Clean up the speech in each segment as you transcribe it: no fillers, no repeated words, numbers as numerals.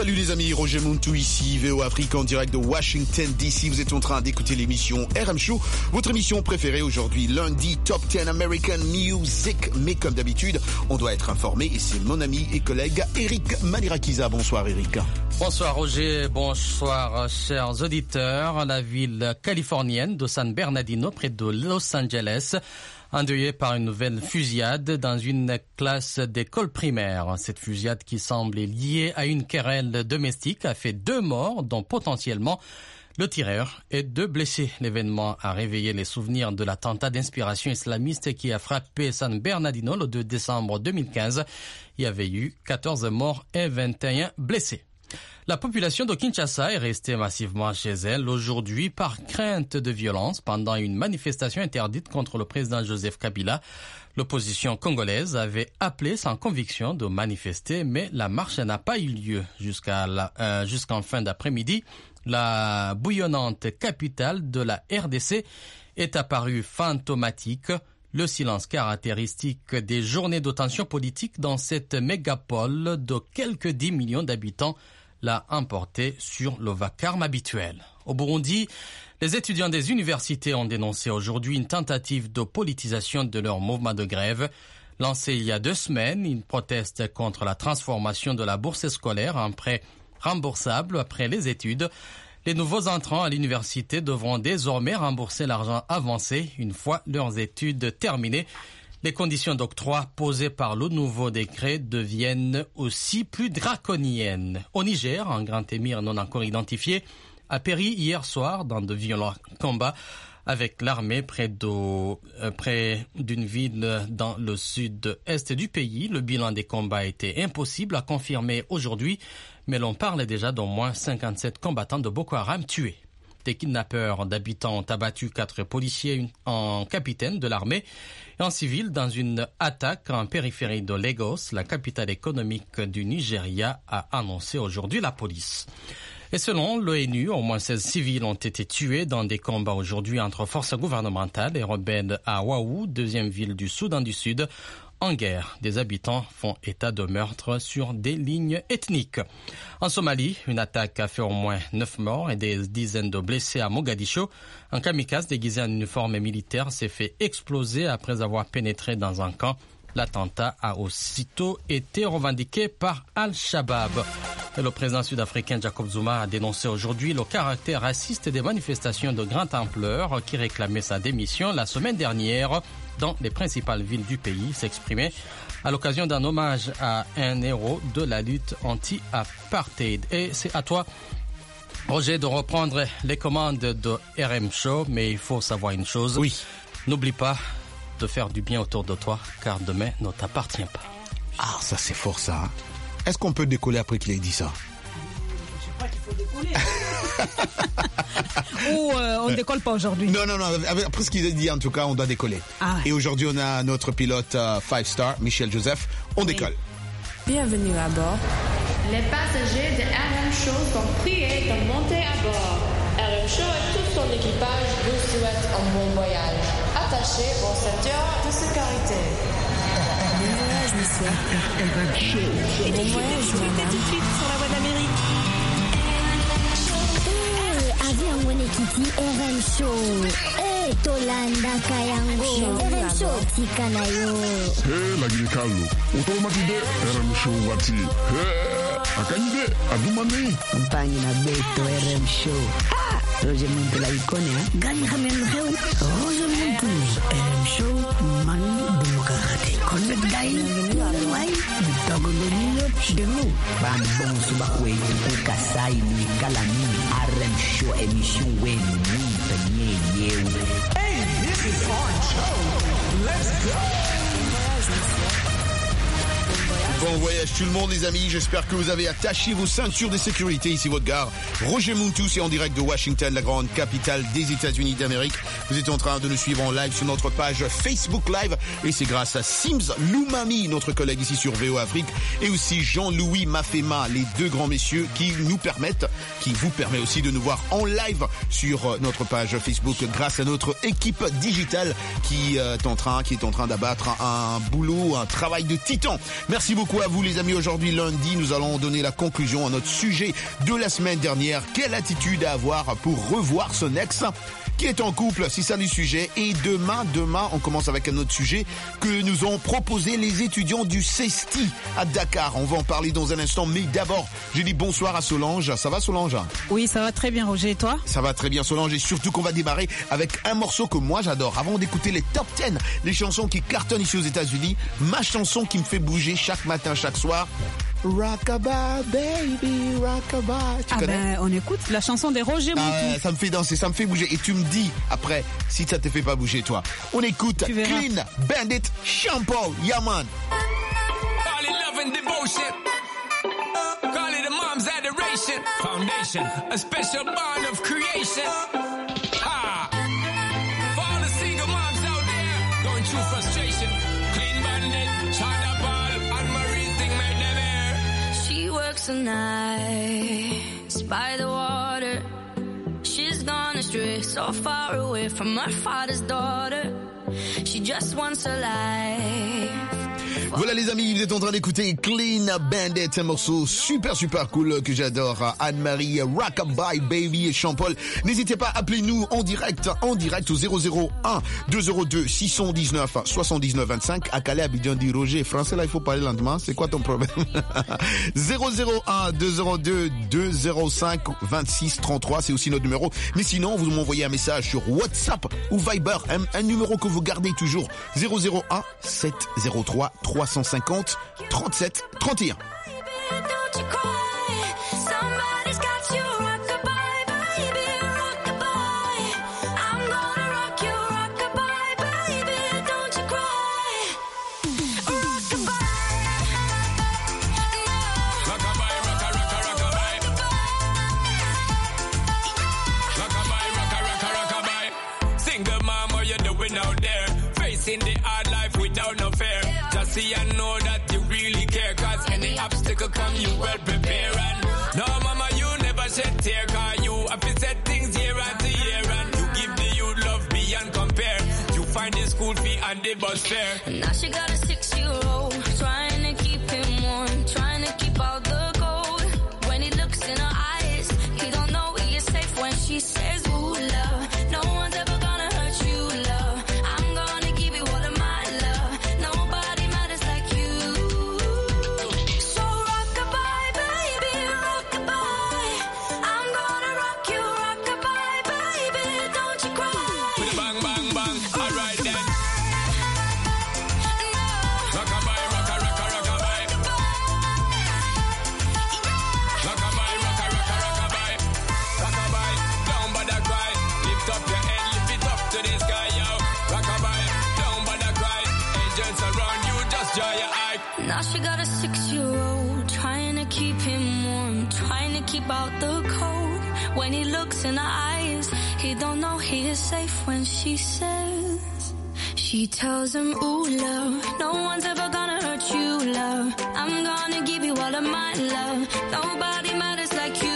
Salut les amis, Roger Muntu ici, VO Afrique en direct de Washington DC. Vous êtes en train d'écouter l'émission RM Show, votre émission préférée aujourd'hui, lundi, Top 10 American Music. Mais comme d'habitude, on doit être informé et c'est mon ami et collègue Eric Manirakiza. Bonsoir Eric. Bonsoir Roger, bonsoir chers auditeurs. La ville californienne de San Bernardino, près de Los Angeles, endeuillée par une nouvelle fusillade dans une classe d'école primaire. Cette fusillade qui semble liée à une querelle domestique a fait 2 morts, dont potentiellement le tireur et 2 blessés. L'événement a réveillé les souvenirs de l'attentat d'inspiration islamiste qui a frappé San Bernardino le 2 décembre 2015. Il y avait eu 14 morts et 21 blessés. La population de Kinshasa est restée massivement chez elle aujourd'hui par crainte de violence pendant une manifestation interdite contre le président Joseph Kabila. L'opposition congolaise avait appelé sans conviction de manifester, mais la marche n'a pas eu lieu jusqu'en fin d'après-midi. La bouillonnante capitale de la RDC est apparue fantomatique. Le silence caractéristique des journées de tension politique dans cette mégapole de quelques 10 millions d'habitants l'a emporté sur le vacarme habituel. Au Burundi, les étudiants des universités ont dénoncé aujourd'hui une tentative de politisation de leur mouvement de grève. Lancé il y a 2 semaines, ils protestent contre la transformation de la bourse scolaire en prêt remboursable après les études. Les nouveaux entrants à l'université devront désormais rembourser l'argent avancé une fois leurs études terminées. Les conditions d'octroi posées par le nouveau décret deviennent aussi plus draconiennes. Au Niger, un grand émir non encore identifié a péri hier soir dans de violents combats avec l'armée près d'une ville dans le sud-est du pays. Le bilan des combats était impossible à confirmer aujourd'hui, mais l'on parle déjà d'au moins 57 combattants de Boko Haram tués. Des kidnappeurs d'habitants ont abattu 4 policiers, un capitaine de l'armée et un civil dans une attaque en périphérie de Lagos, la capitale économique du Nigeria, a annoncé aujourd'hui la police. Et selon l'ONU, au moins 16 civils ont été tués dans des combats aujourd'hui entre forces gouvernementales et rebelles à Waou, 2e ville du Soudan du Sud. En guerre, des habitants font état de meurtres sur des lignes ethniques. En Somalie, une attaque a fait au moins 9 morts et des dizaines de blessés à Mogadiscio. Un kamikaze déguisé en uniforme militaire s'est fait exploser après avoir pénétré dans un camp. L'attentat a aussitôt été revendiqué par Al-Shabaab. Le président sud-africain Jacob Zuma a dénoncé aujourd'hui le caractère raciste des manifestations de grande ampleur qui réclamaient sa démission la semaine dernière dans les principales villes du pays, s'exprimait à l'occasion d'un hommage à un héros de la lutte anti-apartheid. Et c'est à toi, Roger, de reprendre les commandes de RM Show, mais il faut savoir une chose. Oui. N'oublie pas de faire du bien autour de toi, car demain ne t'appartient pas. Ah, ça c'est fort ça. Hein? Est-ce qu'on peut décoller après qu'il ait dit ça? Je sais pas qu'il faut décoller. Ou on ne décolle pas aujourd'hui? Non. Après ce qu'il a dit, en tout cas, on doit décoller. Ah ouais. Et aujourd'hui, on a notre pilote 5-star, Michel Joseph. On décolle. Bienvenue à bord. Les passagers de RM Show sont priés de monter à bord. RM Show et tout son équipage vous souhaitent un bon voyage. Attachez vos ceintures de sécurité. Bon voyage, monsieur. Bon voyage, maman. Tout de suite sur la voie d'Amérique. Avion Monekiti RM Show. Tolanda Kayango. RM Show Tikanayo. Lagi Carlo. Automatique RM Show Wati. Akanyide Adumani. Compagnie na Beto RM Show. Roger Muntu la icône, hein? Gagne Hamel Reu. Roger Muntu. RM Show. Manu Demokrati. Connect Gaï. Wai. Bitogolonino. De nous. Bambon Subakwe. Kasai. Kalami. RM Show. Émission Wen. Hey, this is RM Show. Let's go. Bon voyage tout le monde les amis, j'espère que vous avez attaché vos ceintures de sécurité. Ici votre gare, Roger Muntu, c'est en direct de Washington, la grande capitale des États-Unis d'Amérique. Vous êtes en train de nous suivre en live sur notre page Facebook Live et c'est grâce à Sims Loumami, notre collègue ici sur VO Afrique, et aussi Jean-Louis Mafema, les 2 grands messieurs qui vous permettent aussi de nous voir en live sur notre page Facebook grâce à notre équipe digitale qui est en train d'abattre un boulot, un travail de titan. Merci beaucoup à vous les amis. Aujourd'hui lundi, nous allons donner la conclusion à notre sujet de la semaine dernière. Quelle attitude à avoir pour revoir son ex qui est en couple? C'est ça le sujet. Et demain, on commence avec un autre sujet que nous ont proposé les étudiants du CESTI à Dakar. On va en parler dans un instant, mais d'abord, je dis bonsoir à Solange. Ça va Solange? Oui, ça va très bien Roger, et toi? Ça va très bien Solange, et surtout qu'on va démarrer avec un morceau que moi j'adore. Avant d'écouter les top 10, les chansons qui cartonnent ici aux États-Unis, ma chanson qui me fait bouger chaque matin, chaque soir, Rockabye baby, rockabye. Tu connais? On écoute la chanson des Roger Moutou. Ça me fait danser, ça me fait bouger. Et tu me dis après si ça te fait pas bouger toi. On écoute Clean Bandit, Sean Paul, yeah man. Call it love and devotion. Call it a mom's adoration. Foundation, a special bond of creation. Ha! For all the single moms out there going through frustration. Clean Bandit, China Paul, and Marie thing made them air. She works the nights by the water. She's gone astray, so far away from her father's daughter. She just wants a life. Voilà les amis, vous êtes en train d'écouter Clean Bandit, un morceau super cool que j'adore. Anne-Marie, Rockabye Baby et Sean Paul. N'hésitez pas, appelez-nous en direct au 001 202 619 79 25. À Calais, Abidjan dit Roger, français là il faut parler lentement, c'est quoi ton problème? 001 202 205 26 33, c'est aussi notre numéro. Mais sinon, vous m'envoyez un message sur WhatsApp ou Viber, un numéro que vous gardez toujours, 001 703 350 37 31. In the hard life without no fear. Just see and know that you really care. Cause any obstacle come, you well prepare. And no mama, you never shed tear. Cause you have to set things year after year. And you give the youth love beyond compare. You find the school fee and the bus fare. And now she got a 6-year-old, trying to keep him warm, trying to keep out the cold. When he looks in her eyes, he don't know he is safe when she says, ooh, love. No one's ever gonna hurt you, love. Now she got a 6-year-old, trying to keep him warm, trying to keep out the cold. When he looks in her eyes, he don't know he is safe when she says, she tells him, ooh, love, no one's ever gonna hurt you, love. I'm gonna give you all of my love. Nobody matters like you.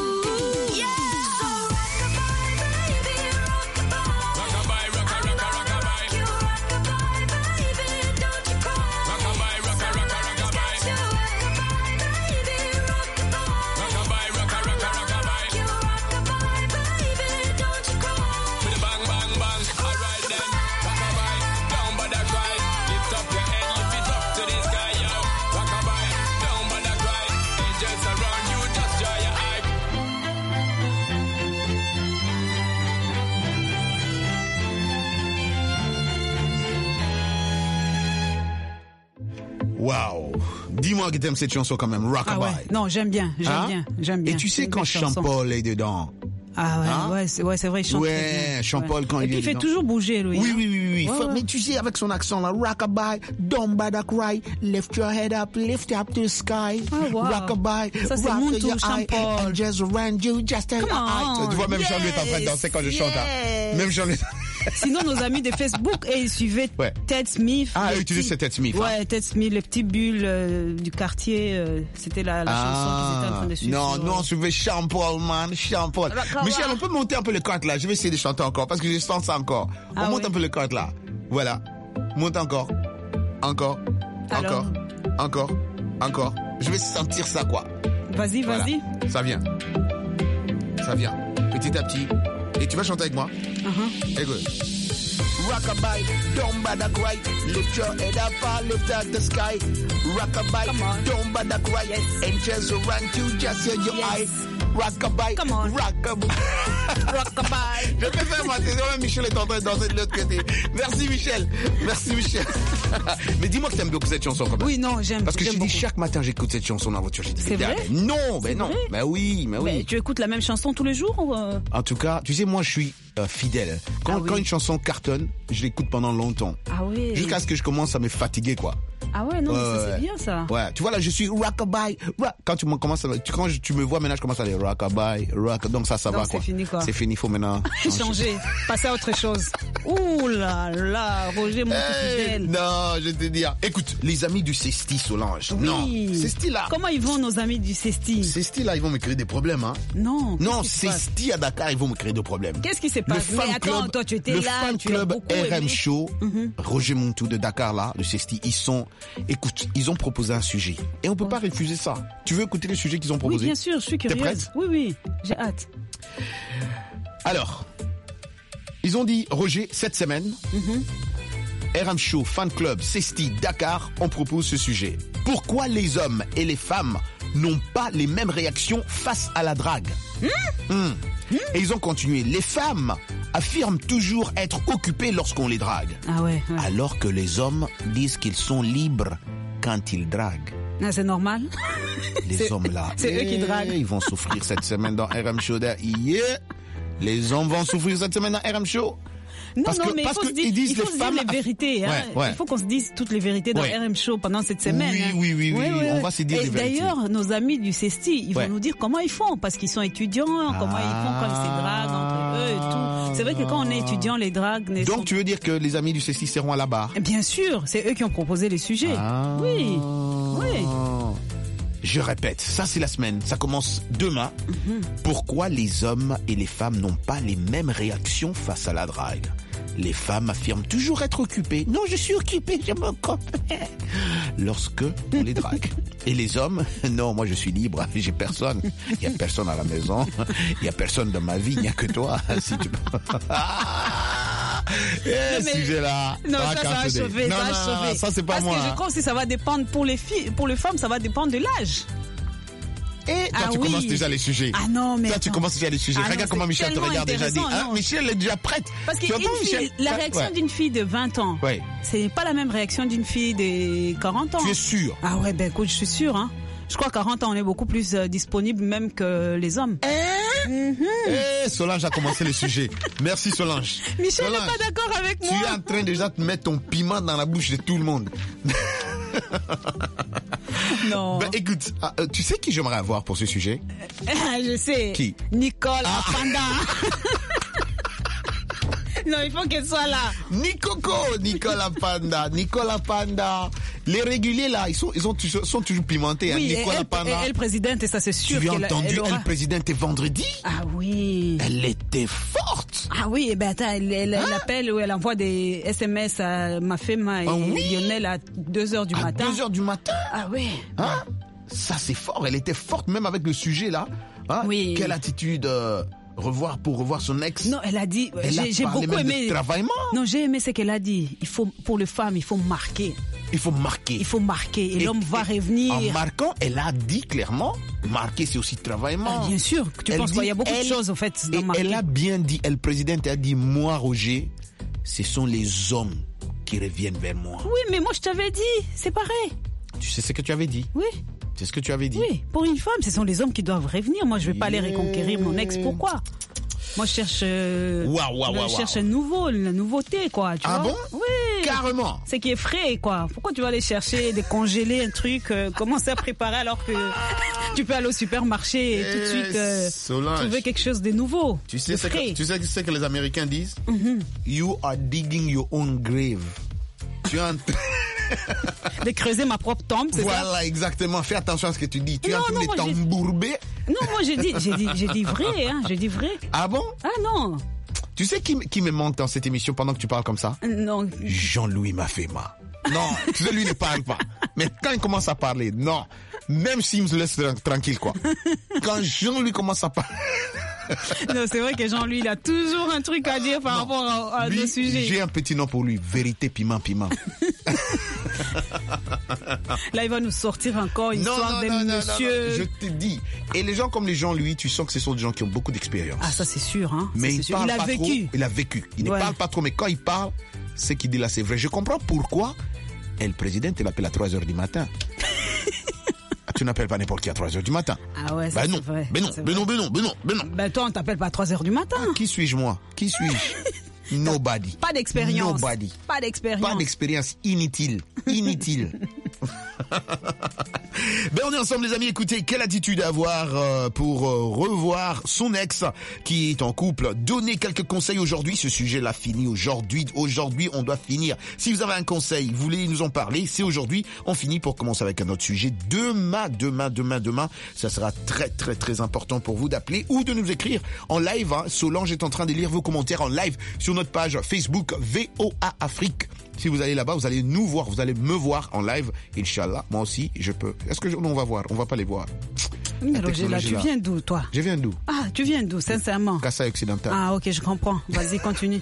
Waouh! Dis-moi que t'aimes cette chanson quand même, Rockabye. Ah ouais. Non, j'aime bien. Et tu sais quand Sean Paul est dedans? Ah ouais, c'est vrai, il chante très bien. Sean Paul quand il est dedans. Et puis il fait toujours bouger, lui. Oui. Mais tu sais, avec son accent là, Rockabye, don't bother cry, lift your head up to the sky. Rockabye, ça c'est Moutou, Sean Paul. And just around you, just a eye. Tu vois, même Jean-Louis est en train de danser quand je chante. Même Jean-Louis. Sinon, nos amis de Facebook, ils suivaient Ted Smith. Ah, eux utilisaient Ted Smith. Ouais, Ted Smith, les petits bulles du quartier, c'était la chanson qu'ils étaient en train de suivre. Non, on suivait Sean Paul, man, Sean Paul. Michel, on peut monter un peu le compte là. Je vais essayer de chanter encore parce que je sens ça encore. On monte un peu le compte là. Voilà. Monte encore. Encore. Encore. Je vais sentir ça, quoi. Vas-y, Voilà. vas-y. Ça vient. Petit à petit. Et tu vas chanter avec moi. Écoute. Rockabye, don't bother cry. Lift your head up, lift up the sky. Rockabye, don't bother cry. And just around you, just your eye. Rockabye, Come on. rockabye. Rockabye. Je peux faire ma saison, Michel est en train de danser de l'autre côté. Merci Michel. Mais dis-moi que t'aimes beaucoup cette chanson quand même. Oui, non, j'aime. Parce que je j'aime dis beaucoup. chaque matin j'écoute cette chanson dans la voiture. Je dis, C'est mais vrai? Non, mais C'est non. vrai? Mais oui. Mais tu écoutes la même chanson tous les jours ou En tout cas, tu sais, moi je suis fidèle. Quand une chanson cartonne, je l'écoute pendant longtemps. Ah oui. Jusqu'à ce que je commence à me fatiguer, quoi. Ah ouais, non, mais ça c'est bien ça. Ouais, tu vois là, je suis rockabye. Quand tu me vois maintenant, je commence à aller rockabye, donc ça va Donc, quoi. c'est fini, quoi. C'est fini, faut maintenant Changer, passer à autre chose. Ouh là là, Roger, mon petit fidèle. Non, je vais te dire. Écoute, les amis du Cesti, Solange. Oui. Non, Cesti là. Comment ils vont nos amis du Cesti? Cesti là, ils vont me créer des problèmes, hein. Non. Non, qu'est-ce qui se passe? Cesti à Dakar, ils vont me créer des problèmes. Qu'est-ce qui s'est Le passé? fan Mais attends, club, toi tu étais le là, fan tu as club beaucoup RM aimé. Show, Roger Montou de Dakar là, le Cesti, écoute, ils ont proposé un sujet et on peut pas refuser ça. Tu veux écouter le sujet qu'ils ont Oui, proposé? bien sûr, je suis curieuse. T'es prête? Oui, j'ai hâte. Alors, ils ont dit, Roger, cette semaine, RM Show, Fan Club, Cesti, Dakar, on propose ce sujet. Pourquoi les hommes et les femmes n'ont pas les mêmes réactions face à la drague? Et ils ont continué. Les femmes affirment toujours être occupées lorsqu'on les drague. Ah ouais. Alors que les hommes disent qu'ils sont libres quand ils draguent. Ah, c'est normal. Les hommes là, c'est eux qui draguent. Ils vont souffrir cette semaine dans RM Show. Les hommes vont souffrir cette semaine dans RM Show. Non, Parce que- mais parce il faut que se dire, ils disent il faut les se dire femmes les vérités. Hein. Ouais. Il faut qu'on se dise toutes les vérités dans Ouais. RM Show pendant cette semaine. Oui, hein. on va se dire Et les vérités. d'ailleurs, nos amis du Cesti, ils Ouais. vont nous dire comment ils font, parce qu'ils sont étudiants, comment ils font quand ils se draguent entre eux et tout. C'est vrai que quand on est étudiant, les dragues ne sont... Donc tu veux dire que les amis du Cesti seront à la barre? Bien sûr, c'est eux qui ont proposé les sujets. Oui. Je répète, ça c'est la semaine, ça commence demain. Pourquoi les hommes et les femmes n'ont pas les mêmes réactions face à la drague? Les femmes affirment toujours être occupées. Non, je suis occupée, je m'occupe. Lorsque on les drague. Et les hommes, non, moi je suis libre, j'ai personne. Il y a personne à la maison, il y a personne dans ma vie, il n'y a que toi. Si tu... mais- sujet là. Non, ça va chauffer, Non, ça va non, chauffer. ça c'est pas Parce moi. que je crois que ça va dépendre pour les filles, pour les femmes, ça va dépendre de l'âge. Et toi, Ah tu oui. commences déjà les sujets. Ah non, mais Toi, tu attends. commences déjà les sujets. Ah non, Regarde comment c'est Michel te tellement regarde déjà dit. intéressant, Hein, non. Michel est déjà prête. Parce Tu vois pas, qu'une fille, Michel la Ouais. réaction d'une fille de 20 ans, Ouais. c'est pas la même réaction d'une fille de 40 ans. Tu es sûr? Ah ouais, ben écoute, je suis sûre. Hein. Je crois qu'à 40 ans, on est beaucoup plus disponible même que les hommes. Eh, Solange a commencé le sujet. Merci Solange. Michel n'est Solange, pas d'accord avec tu moi. es en train déjà de mettre ton piment dans la bouche de tout le monde. Non. Ben écoute, tu sais qui j'aimerais avoir pour ce sujet? Je sais. Qui? Nicole Apanda. Non, il faut qu'elle soit là. Nicolas Panda. Les réguliers là, ils sont toujours pimentés. Oui, hein. Nicolas Panda. elle présidente, et ça c'est sûr. Tu as qu'elle- entendu, elle aura- elle présidente vendredi? Ah oui. Elle était forte. Ah oui, eh ben attends, elle appelle ou elle envoie des SMS à ma femme et Lionel à 2h du matin. 2h du matin? Ah oui. Hein? Ça c'est fort, elle était forte même avec le sujet là. Hein? Oui. Quelle attitude revoir son ex. Non, elle a dit, Elle a j'ai parlé beaucoup même de aimé. travaillement. Non, j'ai aimé ce qu'elle a dit. Pour les femmes, il faut marquer. Il faut marquer. Il faut marquer et l'homme va revenir. En marquant, elle a dit clairement, marquer c'est aussi travaillement. Ah, bien sûr, tu Elle penses quoi? dit, Il y a beaucoup de choses, en fait, dans et marquer. elle a bien dit, elle présidente a dit, moi Roger, ce sont les hommes qui reviennent vers moi. Oui, mais moi je t'avais dit, c'est pareil. Tu sais ce que tu avais dit? Oui. C'est ce que tu avais dit? Oui, pour une femme, ce sont les hommes qui doivent revenir. Moi, je vais pas aller reconquérir mon ex. Pourquoi? Moi, je cherche, je cherche la nouveauté, quoi. Tu Ah vois? bon? Oui. Carrément. C'est qui est frais, quoi. Pourquoi tu vas aller chercher, décongeler un truc, commencer à préparer alors que tu peux aller au supermarché et tout de suite Solange, trouver quelque chose de nouveau, tu sais de ce frais. que les Américains disent? You are digging your own grave. Tu es en De creuser ma propre tombe, c'est ça? Voilà, exactement. Fais attention à ce que tu dis. Tu es en Non, train non, de moi, t'embourber. Non, moi j'ai dit vrai, hein. J'ai dit vrai. Ah bon? Ah non. Tu sais qui me manque dans cette émission pendant que tu parles comme ça? Non. Jean-Louis Mafema. Non, tu sais, lui ne parle pas. Mais quand il commence à parler, non. Même s'il me laisse tranquille, quoi. Quand Jean lui commence à parler... Non, c'est vrai que Jean, lui, il a toujours un truc à dire par rapport à nos sujets. J'ai un petit nom pour lui, Vérité Piment. Là, il va nous sortir encore une histoire de monsieur... Non, je te dis. Et les gens comme les gens, lui, tu sens que ce sont des gens qui ont beaucoup d'expérience. Ah, ça c'est sûr, hein. Mais il a vécu. Il a vécu. Il ne parle pas trop, mais quand il parle, ce qu'il dit là, c'est vrai. Je comprends pourquoi le président l'appelle à 3h du matin. Tu n'appelles pas n'importe qui à 3h du matin. Ah ouais, c'est vrai. Ben non. Ben toi, on t'appelle pas à 3h du matin. Qui suis-je, moi? Qui suis-je? Nobody. Pas d'expérience. Nobody. Pas d'expérience. Pas d'expérience. Inutile. Ben on est ensemble les amis, écoutez, quelle attitude avoir pour revoir son ex qui est en couple, donner quelques conseils aujourd'hui, ce sujet-là fini aujourd'hui on doit finir. Si vous avez un conseil, vous voulez nous en parler, c'est aujourd'hui, on finit pour commencer avec un autre sujet. Demain, ça sera très très très important pour vous d'appeler ou de nous écrire en live, hein. Solange est en train de lire vos commentaires en live sur notre page Facebook VOA Afrique. Si vous allez là-bas, vous allez nous voir, vous allez me voir en live, Inch'Allah. Moi aussi, je peux. Est-ce que on va voir? On va pas les voir. Mais Roger, là, tu viens d'où, toi? Je viens d'où? Ah, tu viens d'où, sincèrement? Kasaï occidental. Ah, ok, je comprends. Vas-y, continue.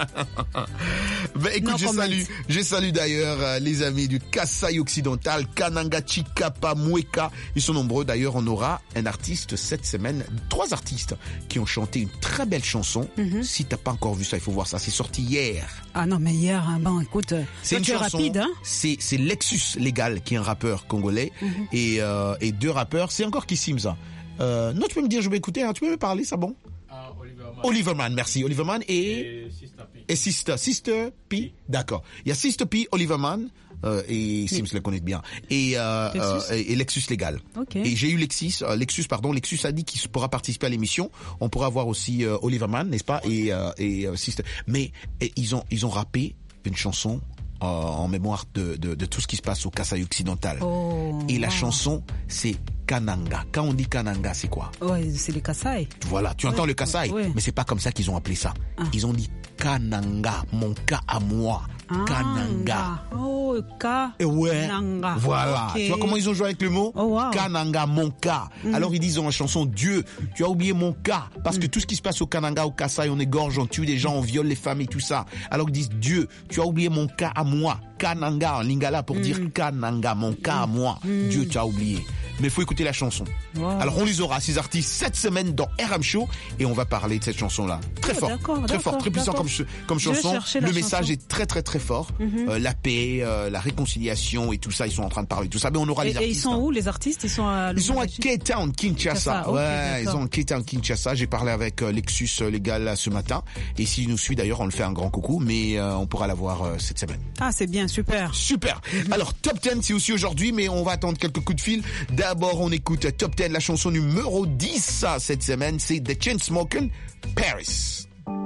Ben, écoute, je salue d'ailleurs les amis du Kasaï occidental, Kananga, Chikapa, Mweka. Ils sont nombreux. D'ailleurs, on aura un artiste cette semaine, 3 artistes qui ont chanté une très belle chanson. Si t'as pas encore vu ça, il faut voir ça. C'est sorti hier. Ah non, mais hier, hein, bon, écoute, c'est une chanson rapide, hein? C'est Lexus Légal qui est un rappeur congolais et 2 rappeurs. C'est encore qui Simza. Non, tu peux me dire, je vais écouter. Hein, tu peux me parler, ça bon? Oliverman, merci. Oliverman et Sister P. D'accord. Il y a Sister P, Oliverman. Et Sims le connaît bien. Et Lexus Légal. Okay. Et j'ai eu Lexus a dit qu'il pourra participer à l'émission. On pourra voir aussi Oliverman, n'est-ce pas? Et Sister. Mais ils ont rappé une chanson en mémoire de tout ce qui se passe au Kasaï occidental. Et la chanson, c'est Kananga. Quand on dit Kananga, c'est quoi? Ouais, c'est le Kasaï. Voilà, tu entends le Kasaï, mais c'est pas comme ça qu'ils ont appelé ça. Ils ont dit Kananga, mon cas à moi. Kananga. Oh, Kananga. Voilà. Okay. Tu vois comment ils ont joué avec le mot? Kananga, mon cas. Alors ils disent dans la chanson, Dieu, tu as oublié mon cas. Parce que tout ce qui se passe au Kananga, au Kasaï, on égorge, on tue des gens, on viole les femmes et tout ça. Alors ils disent, Dieu, tu as oublié mon cas à moi. Kananga en lingala pour dire Kananga, mon cas à moi. Dieu, tu as oublié. Mais il faut écouter la chanson. Alors on les aura, ces artistes, cette semaine dans RM Show, et on va parler de cette chanson-là. Très fort, très puissant comme chanson. Le message est très très très fort. La paix, la réconciliation et tout ça, ils sont en train de parler de tout ça. Mais on aura les artistes. Et ils sont où les artistes? Ils sont à Cape Town, Kinshasa. Ils sont à Cape Town, Kinshasa. J'ai parlé avec Lexus Légal ce matin. Et s'il nous suit d'ailleurs, on le fait un grand coucou, mais on pourra la voir cette semaine. Ah, c'est bien, super. Alors Top 10 c'est aussi aujourd'hui, mais on va attendre quelques coups de fil. D'abord on écoute Top 10, la chanson numéro 10 cette semaine, c'est The Chainsmokers, Paris.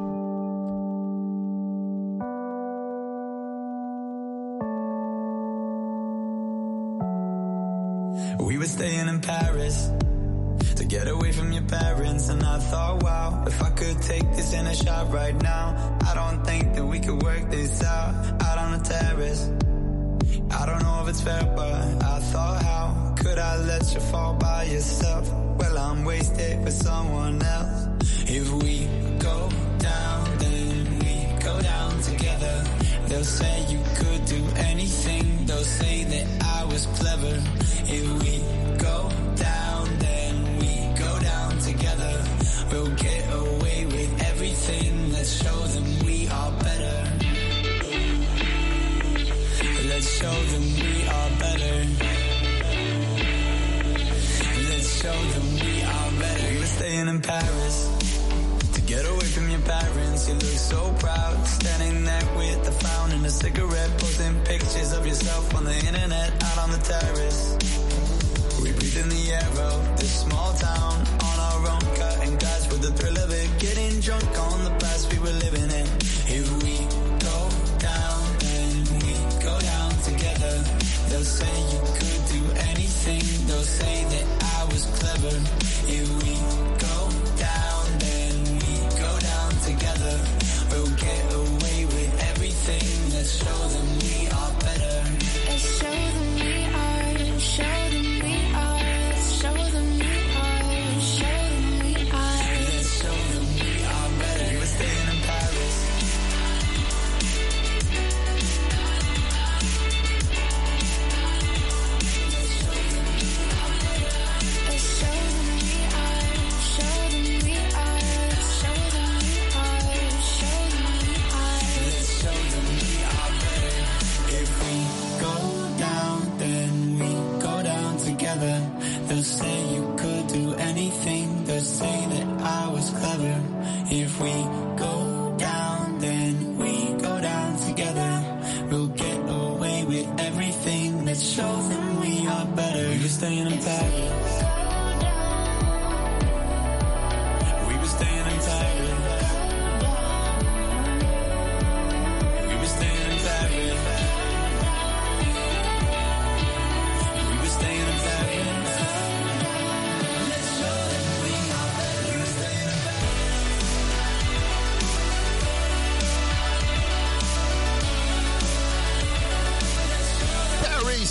We were staying in Paris to get away from your parents, and I thought, wow, if I could take this in a shot right now, I don't think that we could work this out on the terrace. I don't know if it's fair, but I thought, how could I let you fall by yourself? Well, I'm wasted with someone else. If we go down, then we go down together. They'll say you could do anything. They'll say that I was clever. If we go down, then we go down together. We'll get away with everything. Let's show them we are better. Let's show them we are better. Let's show them we are better. We were staying in Paris to get away from your parents. You look so proud, standing there with the frown and a cigarette, posting pictures of yourself on the internet, out on the terrace. We breathe in the air of this small town on our own, cutting glass with the thrill of it, getting drunk on the past we were living in. If we go down, then we go down together. They'll say you could do anything. They'll say that I was clever. If we go down, then we go down together. We'll get away with everything. Let's show them we are better.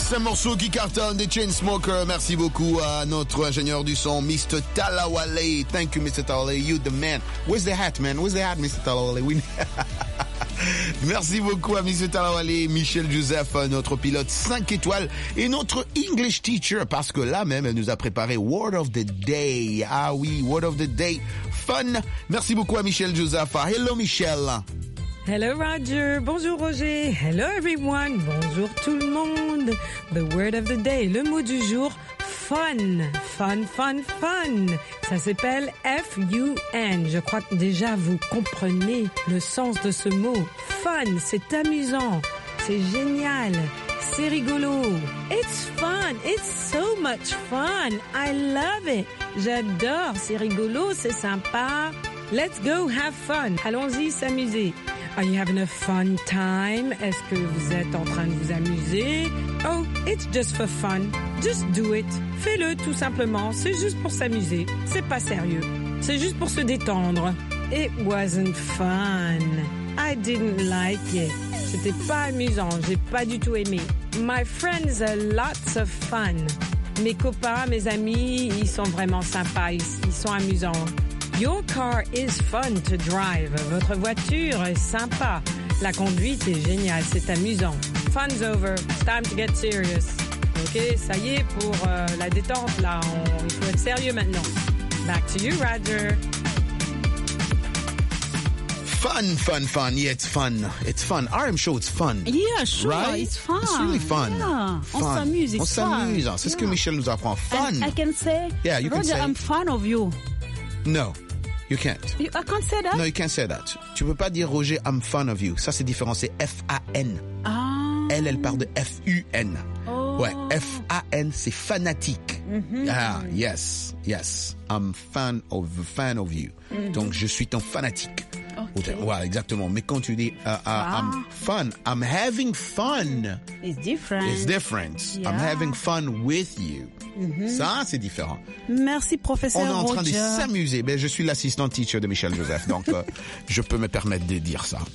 Yes, un morceau qui cartonne des Chainsmokers. Merci beaucoup à notre ingénieur du son, Mr. Talawale. Thank you, Mr. Talawale. You the man. Where's the hat, man? Where's the hat, Mr. Talawale? Merci beaucoup à Mr. Talawale, Michel Joseph, notre pilote 5 étoiles et notre English teacher, parce que là même, elle nous a préparé Word of the Day. Ah oui, Word of the Day. Fun. Merci beaucoup à Michel Joseph. Hello, Michel. Hello Roger, bonjour Roger, hello everyone, bonjour tout le monde. The word of the day, le mot du jour, fun, fun, fun, fun. Ça s'appelle F-U-N. Je crois que déjà vous comprenez le sens de ce mot. Fun, c'est amusant, c'est génial, c'est rigolo. It's fun, it's so much fun. I love it. J'adore, c'est rigolo, c'est sympa. Let's go have fun. Allons-y s'amuser. Are you having a fun time? Est-ce que vous êtes en train de vous amuser? Oh, it's just for fun. Just do it. Fais-le tout simplement. C'est juste pour s'amuser. C'est pas sérieux. C'est juste pour se détendre. It wasn't fun. I didn't like it. C'était pas amusant. J'ai pas du tout aimé. My friends are lots of fun. Mes copains, mes amis, ils sont vraiment sympas. Ils sont amusants. Your car is fun to drive. Votre voiture est sympa. La conduite est géniale, c'est amusant. Fun's over. It's time to get serious. Ok, ça y est pour la détente là. Il faut être sérieux maintenant. Back to you, Roger. Fun, fun, fun. Yeah, it's fun. It's fun. RM show, it's fun. Yeah, sure. Right? It's fun. It's really fun. Yeah. Fun. On s'amuse. On s'amuse. C'est ce que Michel nous apprend. Fun. And I can say, yeah, you Roger, can say, I'm fan of you. No. You can't. I can't say that? No, you can't say that. Tu peux pas dire Roger, I'm fan of you. Ça, c'est différent. C'est F-A-N. Ah. Elle parle de F-U-N. Oh. Ouais, F-A-N, c'est fanatique. Mm-hmm. Ah, yes, yes. I'm fan of you. Mm-hmm. Donc, je suis ton fanatique. Okay. Ouais, exactement. Mais quand tu dis I'm fun, I'm having fun. It's different. It's different. Yeah. I'm having fun with you. Mm-hmm. Ça, c'est différent. Merci, professeur On est en train Roger. de s'amuser. Ben, je suis l'assistant teacher de Michel Joseph, donc je peux me permettre de dire ça.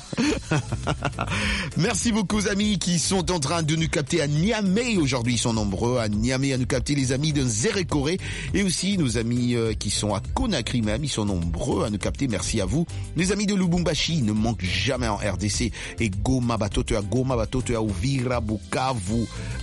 Merci beaucoup aux amis qui sont en train de nous capter à Niamey aujourd'hui. Ils sont nombreux à Niamey à nous capter, les amis de Nzérékoré et aussi nos amis qui sont à Conakry même. Ils sont nombreux à nous capter. Merci à vous. Les amis de Lubumbashi ne manquent jamais en RDC. Et Goma Batoto à Uvira, Bukavu,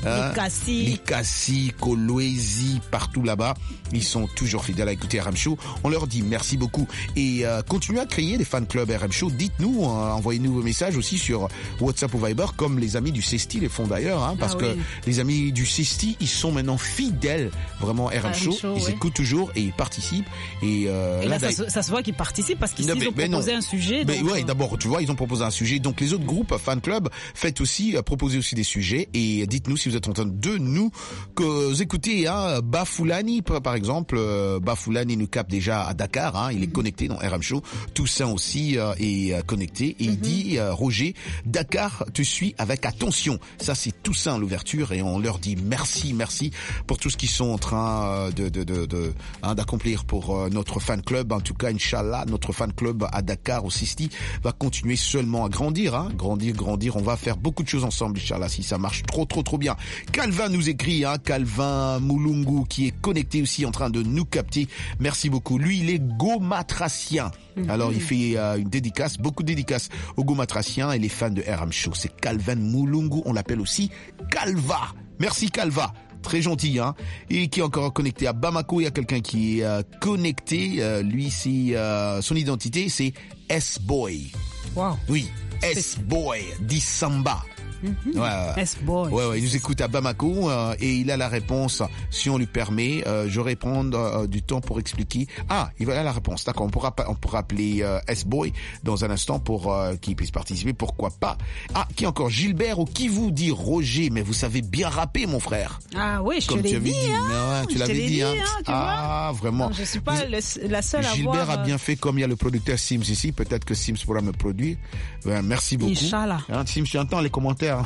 Likasi, Kolwezi, partout là-bas. Ils sont toujours fidèles à écouter RM Show. On leur dit merci beaucoup. Et continuez à créer des fan clubs RM Show. Dites-nous, envoyez-nous vos messages aussi sur WhatsApp ou Viber, comme les amis du CESTI les font d'ailleurs, parce que les amis du CESTI, ils sont maintenant fidèles vraiment RM Show. Ils écoutent toujours et ils participent. Et là, ça se voit qu'ils participent parce qu'ils ont proposé un sujet. Mais ouais, d'abord, tu vois, ils ont proposé un sujet. Donc les autres groupes fan club, faites aussi proposez aussi des sujets et dites-nous si vous êtes en train de nous écouter. Bafoulani, par exemple, Bafoulani nous capte déjà à Dakar. Il est connecté dans RM Show. Toussaint aussi est connecté et il dit Roger, Dakar te suit avec attention. Ça c'est Toussaint l'ouverture et on leur dit merci pour tout ce qu'ils sont en train d'accomplir pour notre fan club. En tout cas, Inch'Allah, notre fan club à Dakar au Sisti va continuer seulement à grandir, grandir. On va faire beaucoup de choses ensemble, Inch'Allah, si ça marche trop bien. Calvin nous écrit, Calvin Moulungu qui est connecté aussi en train de nous capter. Merci beaucoup. Lui, il est gomatracien. Alors, il fait une dédicace, beaucoup de dédicaces aux gomatraciens et les fans de RM Show. C'est Calvin Moulungu. On l'appelle aussi Calva. Merci Calva. Très gentil, et qui est encore connecté à Bamako. Il y a quelqu'un qui est connecté. Lui, c'est son identité, c'est S-Boy. Wow. Oui, S-Boy, Dissamba. S-Boy. Ouais, il nous écoute à Bamako et il a la réponse. Si on lui permet, je vais prendre du temps pour expliquer. Il a la réponse. D'accord, on pourra appeler S-Boy dans un instant pour qu'il puisse participer. Pourquoi pas. Qui encore Gilbert ou qui vous dit Roger, mais vous savez bien rapper, mon frère. Ah oui, je te l'ai dit. Tu l'avais dit. Vraiment. Non, je suis pas la seule à Gilbert voir. a bien fait, comme il y a le producteur Sims ici. Peut-être que Sims pourra me produire. Merci beaucoup. Inch'Allah. Sims, tu entends les commentaires. Gilbert.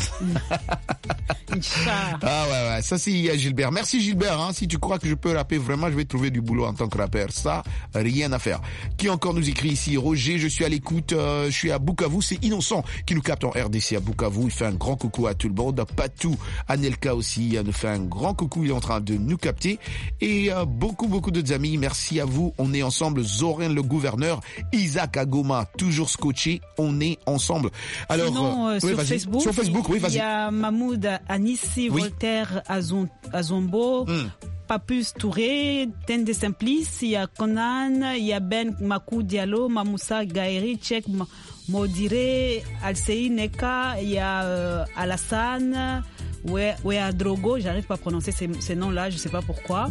Ah ouais, ça c'est Gilbert. Merci Gilbert, hein. Si tu crois que je peux rapper, vraiment, je vais trouver du boulot en tant que rappeur. Ça, rien à faire. Qui encore nous écrit ici? Roger, je suis à l'écoute, je suis à Bukavu. C'est Innocent qui nous capte en RDC à Bukavu. Il fait un grand coucou à tout le monde. Patou, Anelka aussi, nous fait un grand coucou. Il est en train de nous capter. Et beaucoup d'autres amis. Merci à vous. On est ensemble. Zorin le gouverneur, Isaac Agoma, toujours scotché. On est ensemble. Alors, sinon, sur Facebook, oui, vas-y. Il y a Mahmoud Anissi, oui. Voltaire Azombo, Papus Touré, Tende Simplice, il y a Conan, il y a Ben Makou Diallo, Mamoussa Gaeri, Tchek Modire, Alcei Neka, il y a Alassane, Drogo, j'arrive pas à prononcer ces noms-là, je sais pas pourquoi.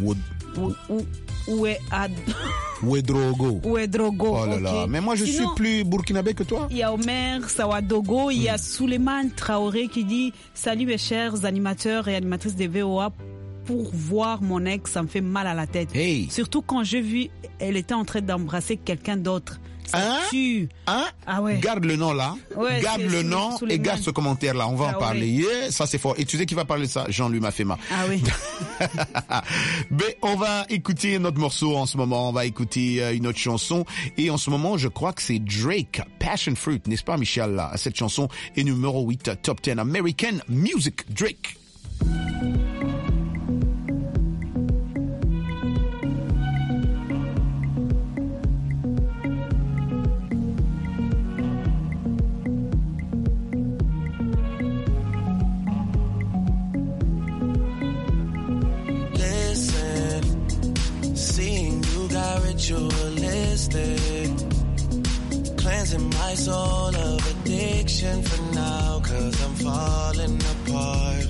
Ouedraogo. Oh là là. Mais moi, je suis plus burkinabé que toi. Il y a Omer Sawadogo, il y a Souleymane Traoré qui dit « Salut mes chers animateurs et animatrices de VOA. Pour voir mon ex, ça me fait mal à la tête. Hey. Surtout quand j'ai vu, elle était en train d'embrasser quelqu'un d'autre. Ça tue. Ah ouais. Garde le nom là. Ouais, garde le nom et garde ce commentaire là. On va en parler. Yeah, ça c'est fort. Et tu sais qui va parler de ça? Jean-Louis Mafema. Ah oui. Mais on va écouter notre morceau en ce moment. On va écouter une autre chanson. Et en ce moment, je crois que c'est Drake, Passion Fruit, n'est-ce pas Michel là? Cette chanson est numéro 8, Top 10 American Music, Drake. Ritualistic, cleansing my soul of addiction for now, 'cause I'm falling apart.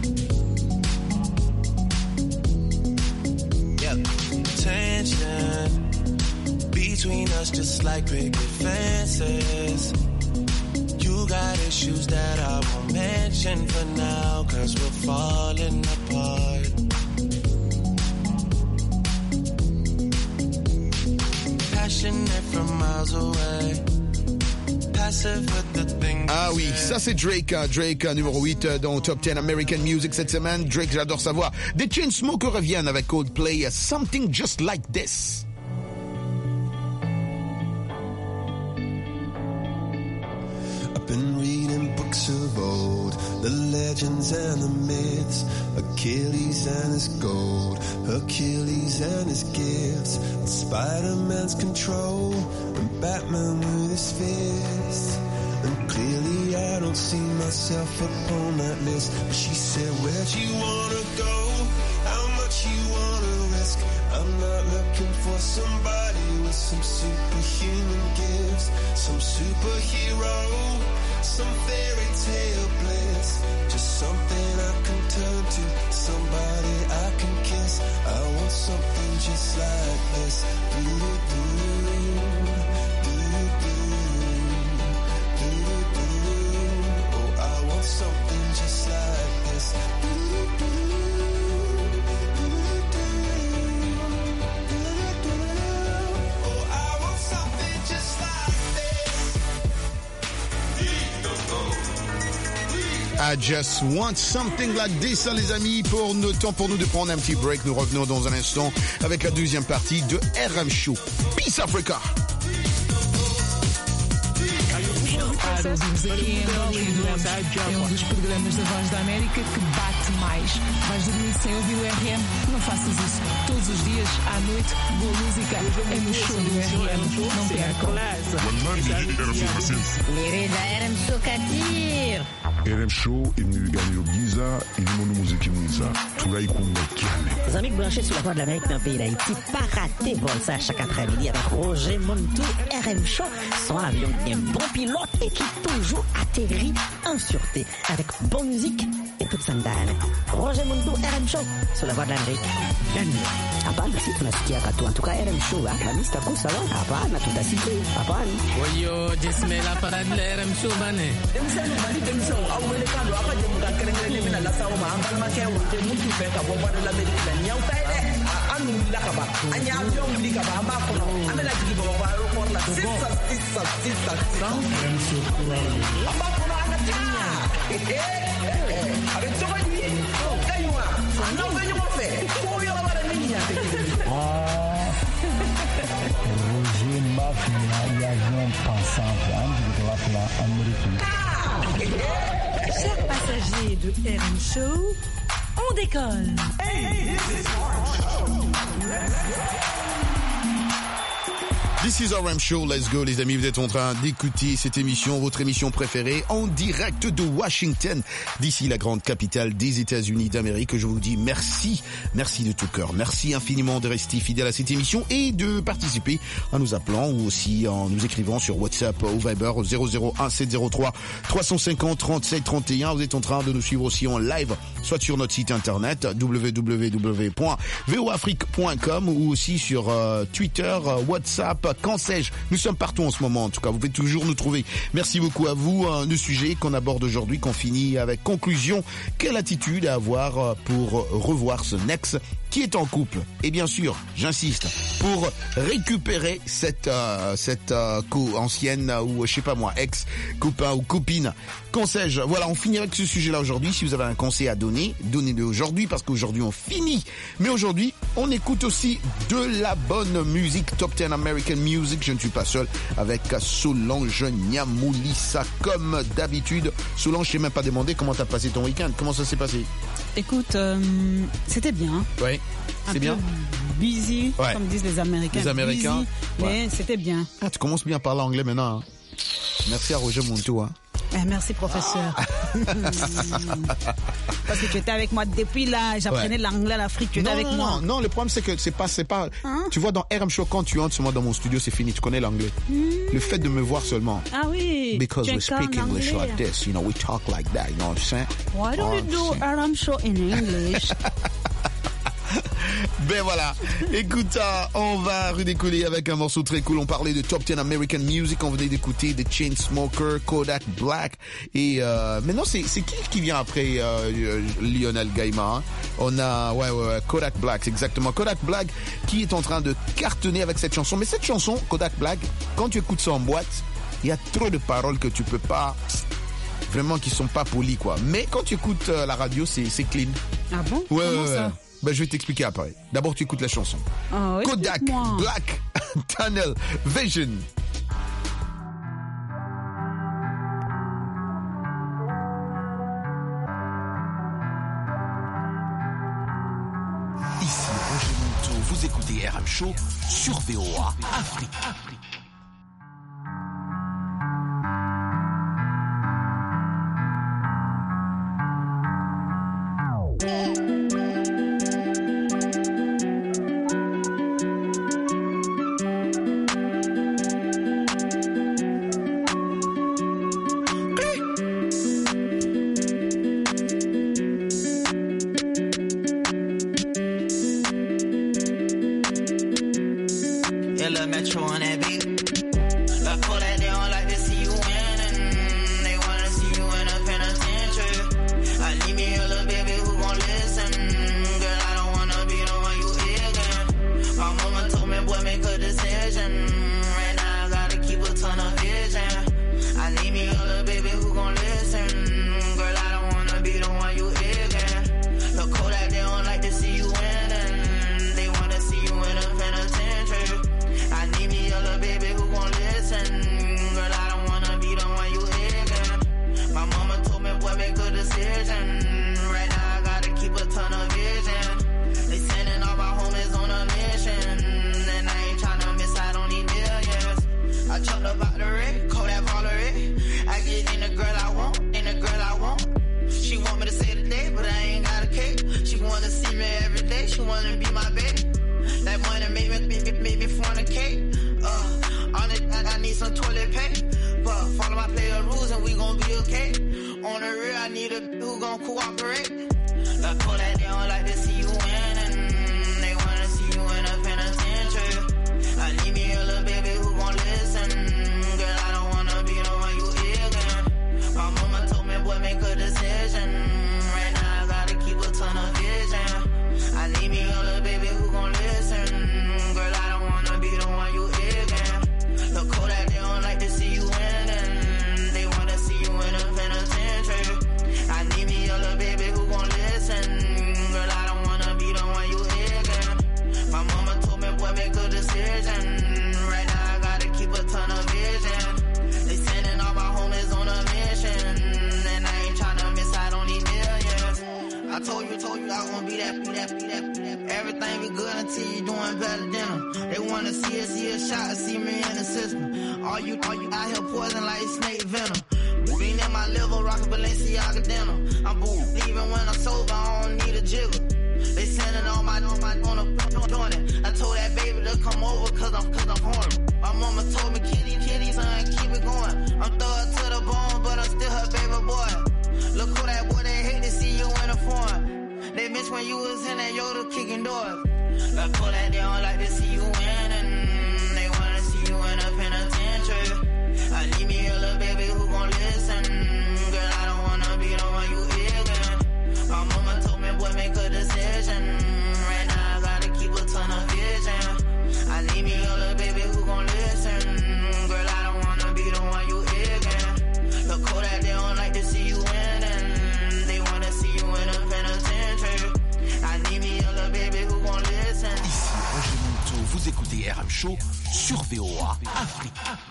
Yep, tension between us just like picket fences. You got issues that I won't mention for now, 'cause we're falling apart. Ah oui, ça c'est Drake, Drake numéro 8 dans Top 10 American Music cette semaine. Drake, j'adore sa voix. Des Chainsmokers reviennent avec Coldplay, Something Just Like This. I've been reading books of old, the legends and the myths, Achilles and his gold, Hercules and his gifts, Spider-Man's control, and Batman with his fists. And clearly I don't see myself upon that list. But she said, where'd you wanna go? How much you wanna risk? I'm not looking for somebody with some superhuman gifts, some superhero, some fairy tale bliss. Just something I can turn to, somebody I can kiss. I want something just like this. Oh, I want something just like this. Oh, I want something just like this. I just want something like this, les amis. Pour le temps pour nous de prendre un petit break. Nous revenons dans un instant avec la deuxième partie de RM Show. Peace Africa. Ouvimos aqui em Angola e é um dos programas da Voz da América que bate mais. Vais dormir sem ouvir o RM? Não faças isso. Todos os dias, à noite, boa música é no show do RM. Não percam. RM Show Katir. RM Show imnigani Giza ilimono muziki mwiza tulaikunga kiane. Les amis branchés sur la Voix de l'Amérique dans le pays d'Haïti, pas rater vol ça chaque après-midi avec Roger Montou. RM Show, son avion un bon pilote et qui toujours atterrit en sûreté avec bonne musique et toute sandale. Roger Montou, RM Show sur la Voix de l'Amérique. Hapana, si tunasikia katu. En tout cas, RM Show, Mr. Kusa, hapana, tutasikia, hapana. Oyo, jismela para de RM Show, bane. Roger Mafia, l'avion passant de la américaine. Chers passagers de RM Show, on décolle. This is RM Show, let's go les amis, vous êtes en train d'écouter cette émission, votre émission préférée, en direct de Washington, d'ici la grande capitale des États-Unis d'Amérique. Je vous dis merci de tout cœur, merci infiniment de rester fidèle à cette émission et de participer en nous appelant ou aussi en nous écrivant sur WhatsApp ou Viber 001 703 350 37 31. Vous êtes en train de nous suivre aussi en live, soit sur notre site internet www.voafrique.com ou aussi sur Twitter, WhatsApp, quand sais-je. Nous sommes partout en ce moment, en tout cas. Vous pouvez toujours nous trouver. Merci beaucoup à vous. Le sujet qu'on aborde aujourd'hui, qu'on finit avec conclusion. Quelle attitude à avoir pour revoir ce ex qui est en couple? Et bien sûr, j'insiste, pour récupérer cette ancienne ou je sais pas moi, ex, copain ou copine. Qu'en sais-je? Voilà, on finit avec ce sujet-là aujourd'hui. Si vous avez un conseil à donner, donnez-le aujourd'hui parce qu'aujourd'hui on finit. Mais aujourd'hui, on écoute aussi de la bonne musique. Top 10 American Music. Je ne suis pas seul avec Solange Nyamoulissa comme d'habitude. Solange, je t'ai même pas demandé comment t'as passé ton week-end. Comment ça s'est passé? Écoute, c'était bien. Oui, c'est bien. Busy, ouais. Comme disent les Américains. Les Américains. Busy, mais c'était bien. Ah, tu commences bien à parler anglais maintenant. Hein. Merci à Roger Montou. Hein. Merci, professeur. Parce que tu étais avec moi depuis là, j'apprenais l'anglais à l'Afrique, tu étais avec moi. Non, le problème c'est que c'est pas. Hein? Tu vois, dans RM Show, quand tu entres seulement dans mon studio, c'est fini, tu connais l'anglais. Le fait de me voir seulement. Ah oui. Because we speak English like this, we talk like that, you know what I'm saying? Why don't you do RM Show in English? Ben voilà, écoute, on va redécoller avec un morceau très cool. On parlait de Top 10 American Music, on venait d'écouter The Chainsmokers, Kodak Black. Et maintenant, c'est qui vient après Lionel Gaima, hein? On a Kodak Black, exactement. Kodak Black qui est en train de cartonner avec cette chanson. Mais cette chanson, Kodak Black, quand tu écoutes ça en boîte, il y a trop de paroles que tu peux pas... Vraiment qui sont pas polies, quoi. Mais quand tu écoutes la radio, c'est clean. Ah bon? Ouais, comment ça? Ben, je vais t'expliquer après. D'abord, tu écoutes la chanson. Oh, Kodak Black Tunnel Vision. Ici Roger Monteau, vous écoutez RM Show sur VOA Afrique. Everything be good until you doing better than them. They wanna see a shot, see me in the system. All you out here poison like snake venom. Being in my liver, rockin' Balenciaga denim. I'm boom, even when I'm sober, I don't need a jiggle. They sending on my doing it. I told that baby to come over cause I'm horny. My mama told me, kitty, son, keep it going. I'm thug to the bone, but I'm still her baby boy. Look who that boy, they hate to see you in a form. They miss when you was in that Yoda kicking doors. Look who that they don't like to see you winning. They wanna see you in a penitentiary. I need me a little baby who gon' listen. Girl, I don't wanna be the one you ignorant. My mama told me, boy, make a decision. Right now I gotta keep a ton of vision. I need me a little baby who gon' listen. Girl, I don't wanna be the one you ignorant. Look who that they don't like to see you winning. They wanna see you in a penitentiary. I need me a little baby who gon' listen. Ici Roger Monteau, vous écoutez RM Show sur VOA Afrique.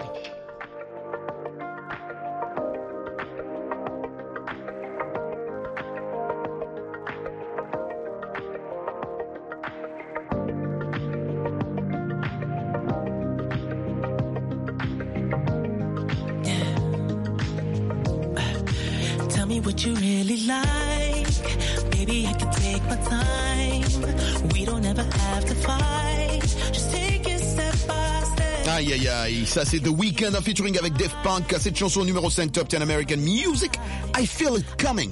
What you really like, baby, I can take my time. We don't ever have to fight. Just take it step by step. Aïe aïe aïe, ça c'est The Weeknd en featuring avec Daft Punk, cette chanson numéro 5 Top 10 American Music, I Feel It Coming.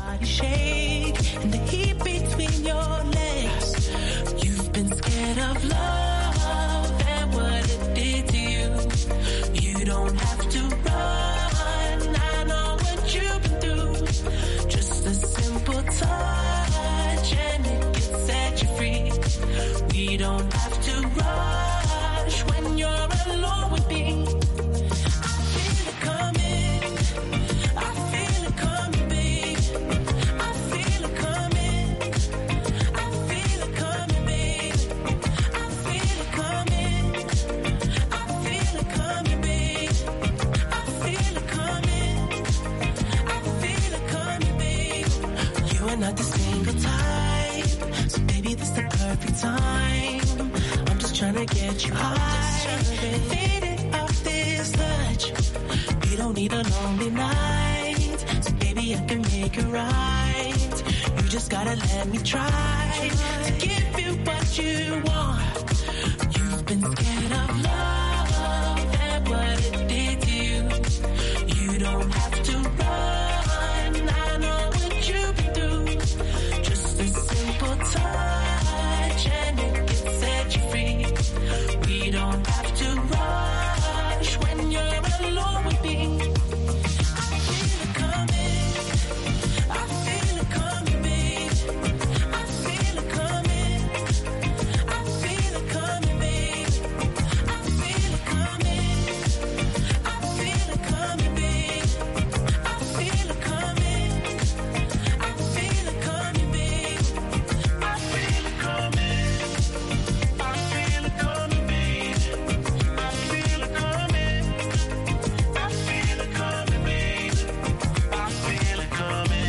Shake and the heat between your legs. You've been scared of love and what it did to you. You don't have to run, I know what you've been through. Just a simple touch and it can set you free. We don't have to rush when you're alone with me. I feel it coming, I feel it coming, babe. I feel it coming, I feel it coming, babe. I feel it coming, I feel it coming, babe. I feel it coming, I feel it coming, babe. You are not the single type, so baby this the perfect time. I'm just trying to get you high, faded off this touch. We don't need a lonely night, so baby I can make it right. You just gotta let me try to give you what you want. You've been scared of love and what it did to you. You don't have to run, I know what you've been through. Just a simple touch and it can set you free. We don't have to rush when you're alone with me. I feel it coming, I feel it coming, babe. I feel it coming, I feel it coming, babe. I feel it coming, I feel it coming, babe. I feel it coming, I feel it coming, babe. I feel it coming, I feel it coming, babe. I feel it coming, I feel it coming, babe. I feel it coming,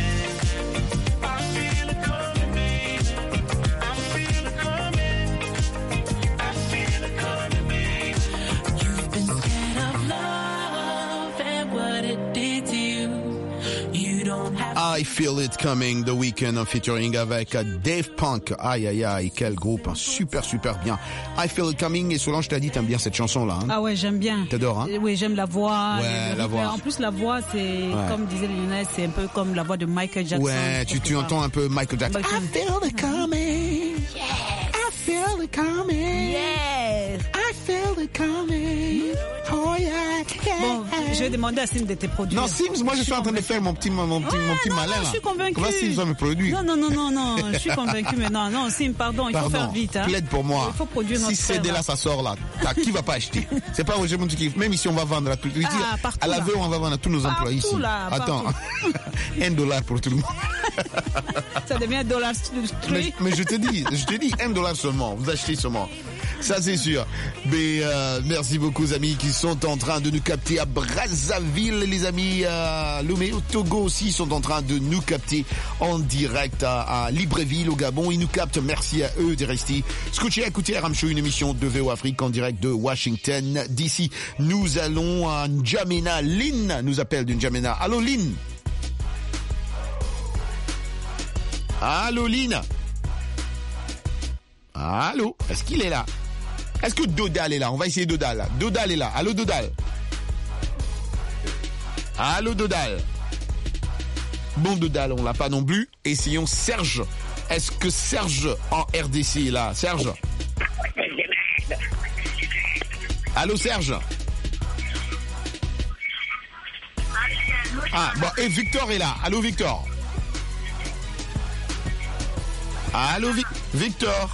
I feel it coming, babe. I feel it coming, I feel it coming, babe. You've been scared of love and what it did to you. You don't have I Feel It Coming, The Weeknd en featuring avec Daft Punk. Aïe aïe aïe, quel groupe, hein. Super bien. I Feel It Coming, et Solange t'a dit t'aimes bien cette chanson là, hein? Ah ouais, j'aime bien. T'adores, hein? Oui, j'aime la voix. Ouais, la voix. En plus la voix c'est comme disait Lionel, c'est un peu comme la voix de Michael Jackson. Ouais, tu entends un peu Michael Jackson. I feel it coming. Yes. I feel it coming. Yes. I feel it coming. Oh yeah. Bon, je vais demander à Sim de te produire. Non, Sims, moi je suis en train de faire mon petit malin là. Je suis convaincue. Va Sims va me produire. Non, je suis convaincue maintenant. Non, Sim, pardon, il faut faire vite. Hein. Plaide pour moi. Il faut produire notre si CD là ça sort là, qui va pas acheter? C'est pas Roger Monteau qui, même ici on va vendre à tout. À la VO on va vendre à tous nos employés ici. Attends, $1 pour tout le monde. Ça devient $1. Mais je te dis $1 seulement. Vous achetez seulement. Ça c'est sûr. Mais merci beaucoup aux amis qui sont en train de nous capter à Brazzaville, les amis à Lomé, au Togo aussi sont en train de nous capter en direct à Libreville au Gabon. Ils nous captent, merci à eux de rester scotchés à écouter RM Show, une émission de VO Afrique en direct de Washington DC. Nous allons à N'Djamena. Lynn nous appelle de N'Djamena. Allô Lynn. Allô Lynn. Allô, est-ce qu'il est là? Est-ce que Dodal est là? On va essayer Dodal. Dodal est là. Allô Dodal. Allô Dodal. Bon Dodal, on l'a pas non plus. Essayons Serge. Est-ce que Serge en RDC est là? Serge. Allô Serge. Ah bon, et Victor est là. Allô Victor. Allô Victor.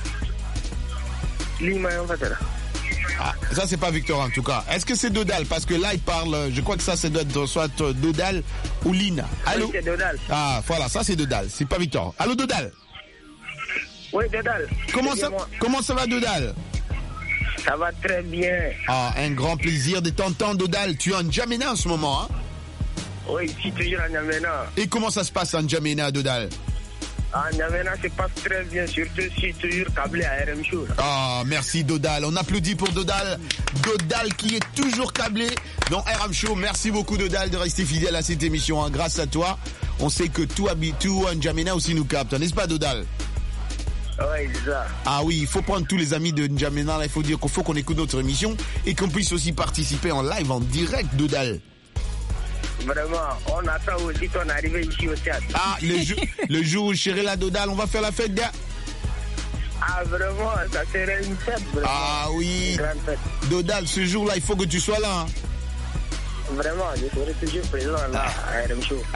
Ah, ça c'est pas Victor en tout cas. Est-ce que c'est Dodal? Parce que là il parle, je crois que ça doit être soit Dodal ou Lina. Allô? Oui, c'est Dodal. Ah voilà, ça c'est Dodal, c'est pas Victor. Allô Dodal? Oui Dodal. Comment ça va Dodal? Ça va très bien. Ah, un grand plaisir de t'entendre Dodal. Tu es en N'Djamena en ce moment, hein? Oui, je suis toujours en N'Djamena. Et comment ça se passe en N'Djamena Dodal? En N'Djamena, ça se passe très bien, surtout je suis toujours câblé à RM Show. Ah, merci Dodal. On applaudit pour Dodal. Dodal qui est toujours câblé dans RM Show. Merci beaucoup Dodal de rester fidèle à cette émission. Hein. Grâce à toi, on sait que tout en N'Djamena aussi nous capte. N'est-ce pas Dodal? Oui, c'est ça. Ah oui, il faut prendre tous les amis de N'Djamena. Il faut dire qu'il faut qu'on écoute notre émission et qu'on puisse aussi participer en live, en direct Dodal. Vraiment, on attend aussi ton arrivée ici au théâtre. Ah, le jour où je serai là, Dodal, on va faire la fête de... Ah, vraiment, ça serait une fête, vraiment. Ah oui. Une grande fête. Dodal, ce jour-là, il faut que tu sois là. Hein. Vraiment, je serai toujours présent là, à RM Show.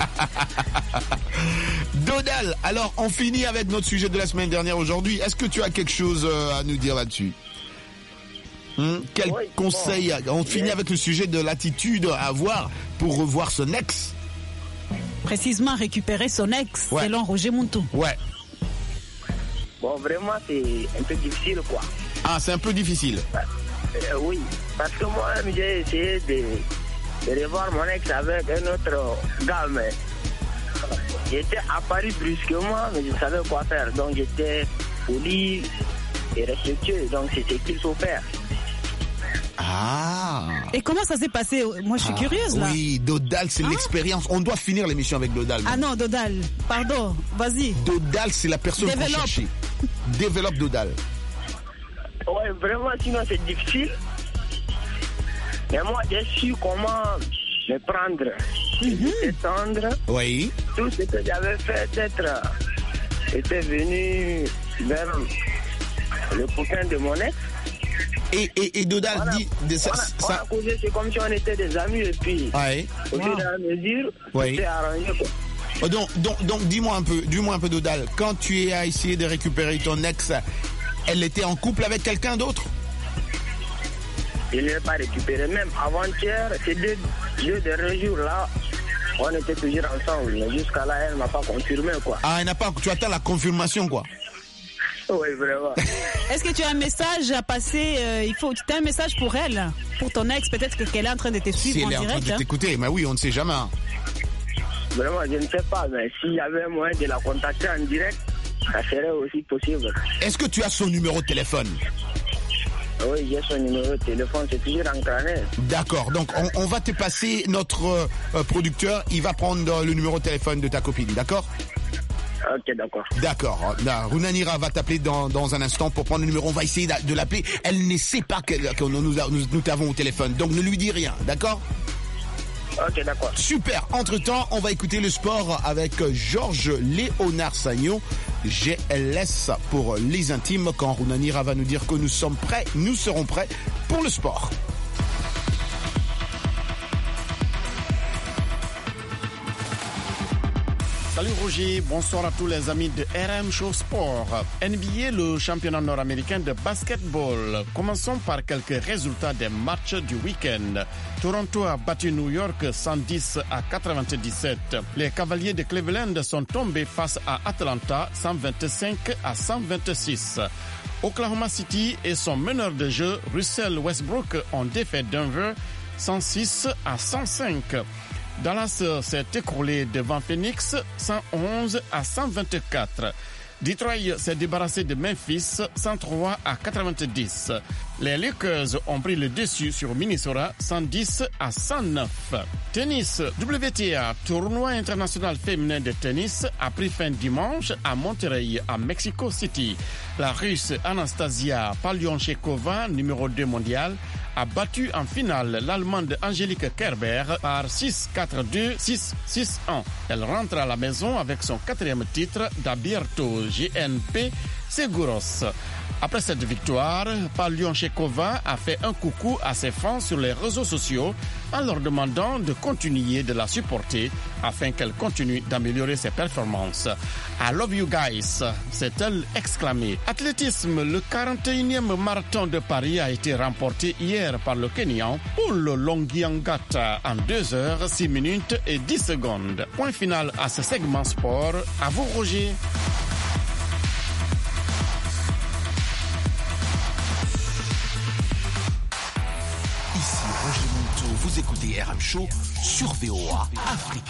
Dodal, alors, on finit avec notre sujet de la semaine dernière aujourd'hui. Est-ce que tu as quelque chose à nous dire là-dessus? Quel conseil on finit avec le sujet de l'attitude à avoir pour revoir son ex. Précisément récupérer son ex, selon Roger Muntou. Ouais. Bon, vraiment, c'est un peu difficile, quoi. Ah, c'est un peu difficile. Oui, parce que moi, j'ai essayé de revoir mon ex avec un autre gars, mais j'étais à Paris brusquement, mais je savais quoi faire. Donc, j'étais poli et respectueux. Donc, c'est ce qu'il faut faire. Ah. Et comment ça s'est passé? Moi, je suis curieuse, là. Oui, Dodal, c'est l'expérience. On doit finir l'émission avec Dodal. Ah non, Dodal, pardon, vas-y. Dodal, c'est la personne qu'on cherchait. Développe Dodal. Ouais, vraiment, sinon c'est difficile. Mais moi, j'ai su comment me prendre, détendre. Oui. Tout ce que j'avais fait, était venu vers le copain de mon ex. Et Dodal dit... On a causé, c'est comme si on était des amis et puis au fur et à mesure, c'est arrangé quoi. Donc dis-moi un peu Dodal, quand tu as essayé de récupérer ton ex, elle était en couple avec quelqu'un d'autre? Il n'est pas récupéré, même avant-hier, ces deux derniers jours là, on était toujours ensemble, mais jusqu'à là, elle m'a pas confirmé quoi. Ah, elle n'a pas, tu attends la confirmation quoi? Oui, vraiment. Est-ce que tu as un message à passer? Tu as un message pour elle, pour ton ex, peut-être qu'elle est en train de te suivre en direct. Si elle est en train de t'écouter, mais oui, on ne sait jamais. Vraiment, je ne sais pas, mais s'il y avait moyen de la contacter en direct, ça serait aussi possible. Est-ce que tu as son numéro de téléphone? Oui, j'ai son numéro de téléphone, c'est toujours encrané. D'accord, donc on va te passer notre producteur, il va prendre le numéro de téléphone de ta copine, d'accord? Ok, d'accord. D'accord. Runanira va t'appeler dans un instant pour prendre le numéro. On va essayer de l'appeler. Elle ne sait pas que nous t'avons au téléphone. Donc ne lui dis rien, d'accord? Ok, d'accord. Super. Entre-temps, on va écouter le sport avec Georges Léonard Sagnon. GLS pour les intimes. Quand Runanira va nous dire que nous sommes prêts, nous serons prêts pour le sport. Salut Roger, bonsoir à tous les amis de RM Show Sport. NBA, le championnat nord-américain de basketball. Commençons par quelques résultats des matchs du week-end. Toronto a battu New York 110-97. Les Cavaliers de Cleveland sont tombés face à Atlanta 125-126. Oklahoma City et son meneur de jeu, Russell Westbrook, ont défait Denver 106-105. Dallas s'est écroulé devant Phoenix 111-124. Detroit s'est débarrassé de Memphis 103-90. Les Lakers ont pris le dessus sur Minnesota 110-109. Tennis, WTA, tournoi international féminin de tennis, a pris fin dimanche à Monterrey, à Mexico City. La Russe Anastasia Pavlyuchenkova, numéro 2 mondial, a battu en finale l'Allemande Angelique Kerber par 6-4-2, 6-6-1. Elle rentre à la maison avec son 4e titre d'Abierto GNP Seguros. Après cette victoire, Pavlyuchenkova a fait un coucou à ses fans sur les réseaux sociaux en leur demandant de continuer de la supporter afin qu'elle continue d'améliorer ses performances. I love you guys, s'est-elle exclamée. Athlétisme, le 41e marathon de Paris a été remporté hier par le Kenyan Paul Longiangata en 2 heures, 6 minutes et 10 secondes. Point final à ce segment sport. À vous, Roger. Vous écoutez RM Show sur VOA Afrique.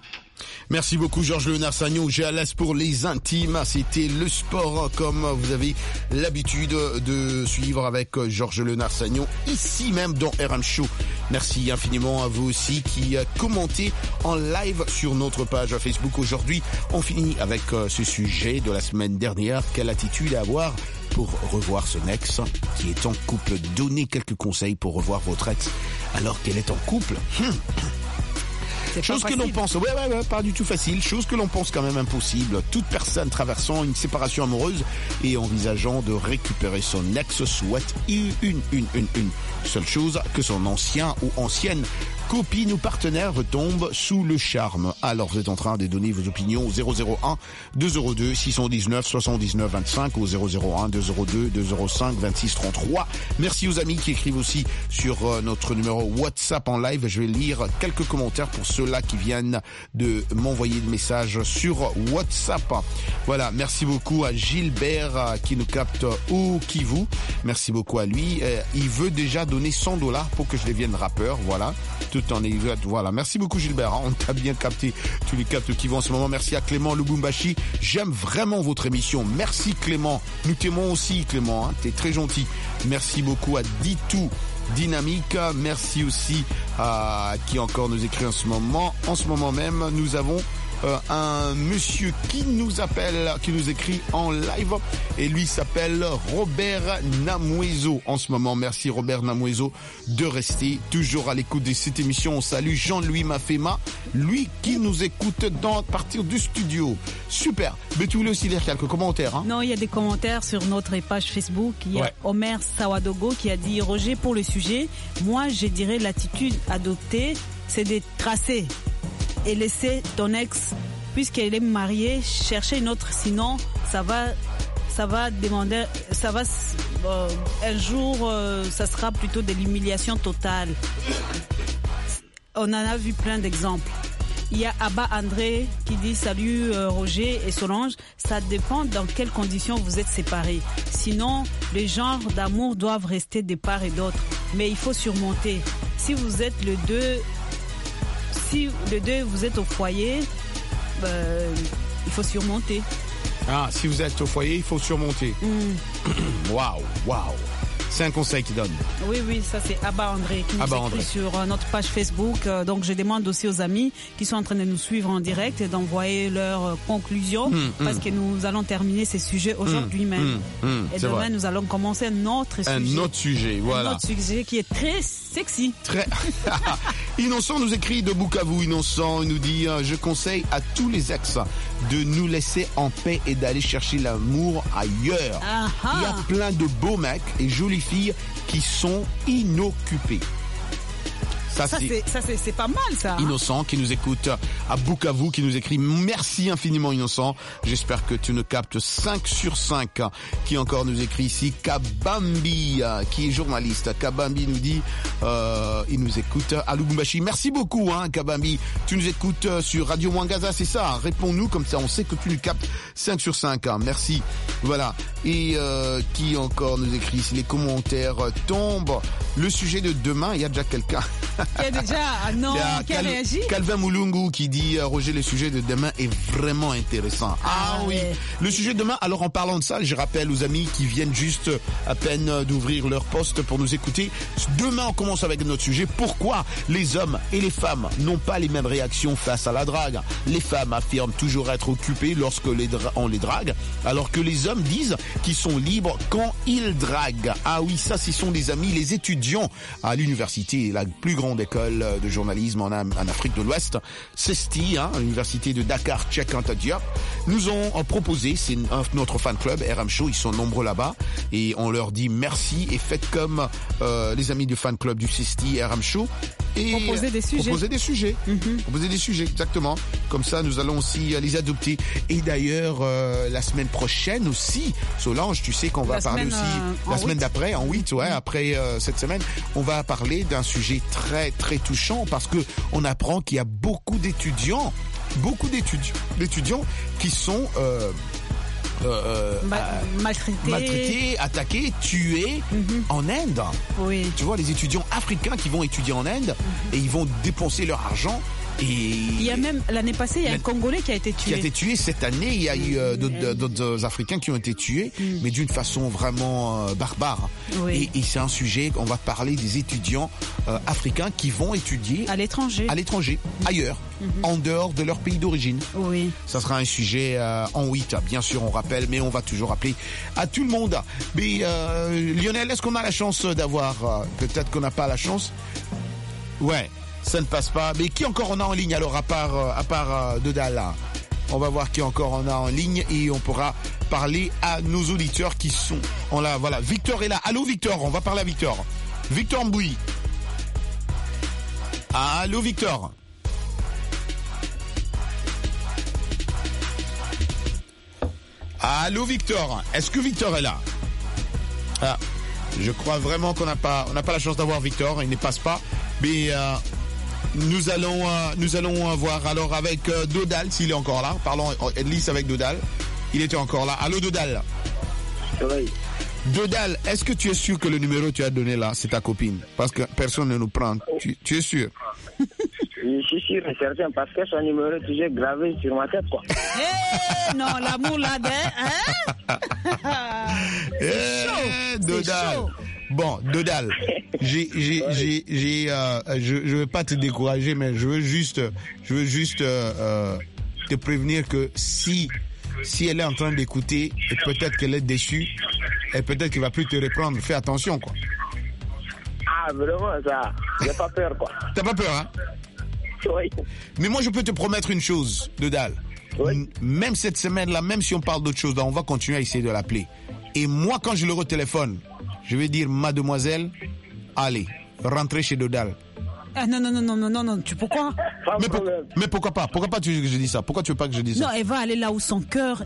Merci beaucoup Georges Léonard Sagnon. J'ai à l'aise pour les intimes. C'était le sport comme vous avez l'habitude de suivre avec Georges Léonard Sagnon ici même dans RM Show. Merci infiniment à vous aussi qui commentez en live sur notre page Facebook. Aujourd'hui, on finit avec ce sujet de la semaine dernière. Quelle attitude avoir pour revoir son ex qui est en couple? Donnez quelques conseils pour revoir votre ex alors qu'elle est en couple. Chose que l'on pense, ouais, pas du tout facile, chose que l'on pense quand même impossible. Toute personne traversant une séparation amoureuse et envisageant de récupérer son ex souhaite une seule chose, que son ancien ou ancienne copine ou partenaire retombe sous le charme. Alors vous êtes en train de donner vos opinions au 001 202 619 79 25 au 001 202 205 26 33. Merci aux amis qui écrivent aussi sur notre numéro WhatsApp en live. Je vais lire quelques commentaires pour ceux-là qui viennent de m'envoyer des messages sur WhatsApp. Voilà, merci beaucoup à Gilbert qui nous capte au Kivu. Merci beaucoup à lui. Il veut déjà donner $100 pour que je devienne rappeur. Voilà. Tout en exact. Voilà. Merci beaucoup Gilbert. On t'a bien capté. Tu les captes qui vont en ce moment. Merci à Clément Lubumbashi. J'aime vraiment votre émission. Merci Clément. Nous t'aimons aussi Clément. T'es très gentil. Merci beaucoup à Ditou Dynamique. Merci aussi à qui encore nous écrit en ce moment. En ce moment même, nous avons un monsieur qui nous appelle, qui nous écrit en live et lui s'appelle Robert Namouezo en ce moment. Merci Robert Namouezo de rester toujours à l'écoute de cette émission. On salue Jean-Louis Mafema, lui qui nous écoute à partir du studio. Super. Mais tu voulais aussi lire quelques commentaires, hein? Non, il y a des commentaires sur notre page Facebook. Il y a Omer Sawadogo qui a dit: Roger, pour le sujet, moi je dirais l'attitude adoptée, c'est de tracer et laisser ton ex, puisqu'elle est mariée, chercher une autre, sinon ça va demander, un jour ça sera plutôt de l'humiliation totale. On en a vu plein d'exemples. Il y a Abba André qui dit: salut Roger et Solange, ça dépend dans quelles conditions vous êtes séparés. Sinon, les genres d'amour doivent rester de part et d'autre. Mais il faut surmonter. Si vous êtes le deux vous êtes au foyer, il faut surmonter. Ah, si vous êtes au foyer, il faut surmonter. Waouh. C'est un conseil qu'il donne. Oui, ça c'est Abba André qui nous écrit sur notre page Facebook. Donc je demande aussi aux amis qui sont en train de nous suivre en direct d'envoyer leurs conclusions parce que nous allons terminer ces sujets aujourd'hui même. Et demain vrai. Nous allons commencer un autre sujet, voilà. Un autre sujet qui est très sexy. Très. Innocent nous écrit de Bukavu. Innocent nous dit: je conseille à tous les ex de nous laisser en paix et d'aller chercher l'amour ailleurs. Il y a plein de beaux mecs et jolies filles qui sont inoccupées. Ça, c'est pas mal, ça. Hein? Innocent qui nous écoute à Bukavu, qui nous écrit merci infiniment, Innocent. J'espère que tu nous captes 5 sur 5. Qui encore nous écrit ici? Kabambi, qui est journaliste. Kabambi nous dit, il nous écoute à Lubumbashi. Merci beaucoup, hein, Kabambi. Tu nous écoutes sur Radio Mwangaza, c'est ça? Réponds-nous, comme ça on sait que tu nous captes 5 sur 5. Hein. Merci. Voilà. Et qui encore nous écrit ici? Les commentaires tombent. Le sujet de demain, il y a déjà quelqu'un. Qui a déjà, qui a réagi? Calvin Moulungu qui dit, Roger, le sujet de demain est vraiment intéressant. Ah oui. Ouais. Le sujet de demain, alors en parlant de ça, je rappelle aux amis qui viennent juste à peine d'ouvrir leur poste pour nous écouter. Demain, on commence avec notre sujet. Pourquoi les hommes et les femmes n'ont pas les mêmes réactions face à la drague? Les femmes affirment toujours être occupées lorsque on les drague, alors que les hommes disent qu'ils sont libres quand ils draguent. Ah oui, ça, ce sont des amis, les étudiants à l'université, la plus grande école de journalisme en Afrique de l'Ouest, CESTI, hein, l'université de Dakar, Cheikh Anta Diop, nous ont proposé, c'est notre fan club RM Show, ils sont nombreux là-bas, et on leur dit merci et faites comme les amis du fan club du CESTI RM Show et proposer des sujets. Proposer des sujets, exactement. Comme ça, nous allons aussi les adopter. Et d'ailleurs, la semaine prochaine aussi, Solange, tu sais qu'on va parler aussi la semaine d'après, en 8, ouais, après cette semaine, on va parler d'un sujet très très touchant parce que on apprend qu'il y a beaucoup d'étudiants qui sont maltraités, attaqués, tués en Inde. Oui. Tu vois, les étudiants africains qui vont étudier en Inde et ils vont dépenser leur argent. Et il y a même, l'année passée, il y a un Congolais qui a été tué. Cette année, il y a eu d'autres Africains qui ont été tués, mais d'une façon vraiment barbare. Oui. Et c'est un sujet, on va parler des étudiants africains qui vont étudier à l'étranger, ailleurs, en dehors de leur pays d'origine. Oui. Ça sera un sujet en 8, bien sûr, on rappelle, mais on va toujours rappeler à tout le monde. Mais Lionel, est-ce qu'on a la chance d'avoir, peut-être qu'on n'a pas la chance? Ouais. Ça ne passe pas. Mais qui encore on a en ligne alors à part Dodal là? On va voir qui encore on a en ligne et on pourra parler à nos auditeurs qui sont. Voilà, Victor est là. Allô Victor, on va parler à Victor. Victor Mbouy. Allô Victor. Allô Victor. Est-ce que Victor est là? Ah, je crois vraiment qu'on n'a pas la chance d'avoir Victor. Il ne passe pas. Mais nous allons voir alors avec Dodal s'il est encore là. Parlons Edlis avec Dodal. Il était encore là. Allô Dodal. Oui. Dodal, est-ce que tu es sûr que le numéro que tu as donné là, c'est ta copine? Parce que personne ne nous prend. Tu es sûr? Je suis sûr et certain parce que son numéro est toujours gravé sur ma tête, quoi. Non, l'amour là, Dodal. Bon, Dodal, je veux pas te décourager, mais je veux juste te prévenir que si elle est en train d'écouter, et peut-être qu'elle est déçue, et peut-être qu'elle va plus te reprendre. Fais attention, quoi. Ah, vraiment, ça. J'ai pas peur, quoi. T'as pas peur, hein? Oui. Mais moi, je peux te promettre une chose, Dodal. Oui. Même cette semaine-là, même si on parle d'autre chose, là, on va continuer à essayer de l'appeler. Et moi, quand je le retéléphone, je vais dire, mademoiselle, allez, rentrez chez Dodal. Ah non, pourquoi? Mais pourquoi pas? Pourquoi pas tu veux que je dise ça? Pourquoi tu veux pas que je dise ça? Non, elle va aller là où son cœur,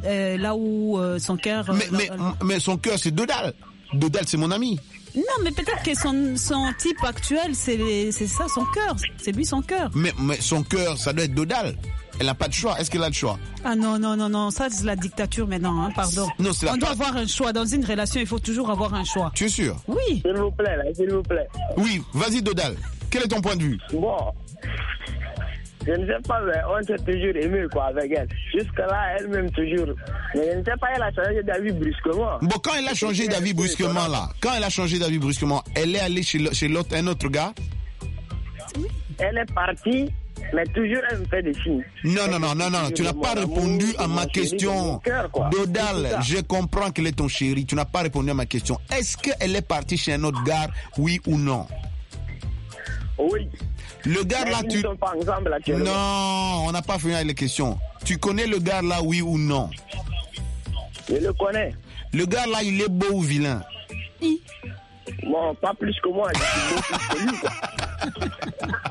Mais son cœur, c'est Dodal. Dodal, c'est mon ami. Non, mais peut-être que son type actuel, c'est ça, son cœur. C'est lui, son cœur. Mais son cœur, ça doit être Dodal. Elle n'a pas de choix. Est-ce qu'elle a le choix? Ah non, ça c'est la dictature maintenant, hein, pardon. Non, on doit avoir un choix. Dans une relation, il faut toujours avoir un choix. Tu es sûr? Oui. S'il vous plaît, Oui, vas-y Dodal. Quel est ton point de vue? Bon, je ne sais pas, mais on s'est toujours aimé, quoi, avec elle. Jusque-là, elle-même toujours. Mais je ne sais pas, elle a changé d'avis brusquement. Bon, quand elle a changé d'avis brusquement, elle est allée chez l'autre, un autre gars? Oui. Elle est partie. Mais toujours, elle me fait des signes. Non, tu n'as pas répondu à ma question. Dodal, je comprends qu'elle est ton chéri. Tu n'as pas répondu à ma question. Est-ce qu'elle est partie chez un autre gars, oui ou non? Oui. Le gars là, ils sont pas ensemble actuellement. Non, on n'a pas fini avec les questions. Tu connais le gars là, oui ou non? Je le connais. Le gars là, il est beau ou vilain? Bon, pas plus que moi. Je suis beau plus que lui, quoi.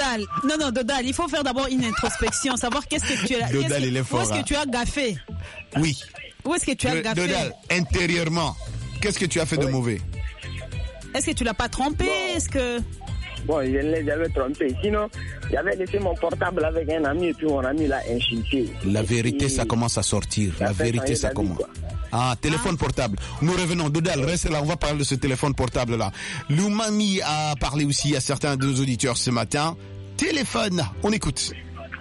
Dodal, il faut faire d'abord une introspection, savoir qu'est-ce que tu as, où est-ce que tu as gaffé. Oui. Où est-ce que tu as gaffé? Dodal, intérieurement, qu'est-ce que tu as fait de mauvais? Est-ce que tu l'as pas trompé? Est-ce que... Bon, je ne l'ai jamais trompé. Sinon, j'avais laissé mon portable avec un ami et puis mon ami l'a insulté. La vérité, ça commence à sortir. La vérité, ça commence. Ah, téléphone portable. Nous revenons. Dodal, reste là. On va parler de ce téléphone portable-là. Loumami a parlé aussi à certains de nos auditeurs ce matin. Téléphone, on écoute.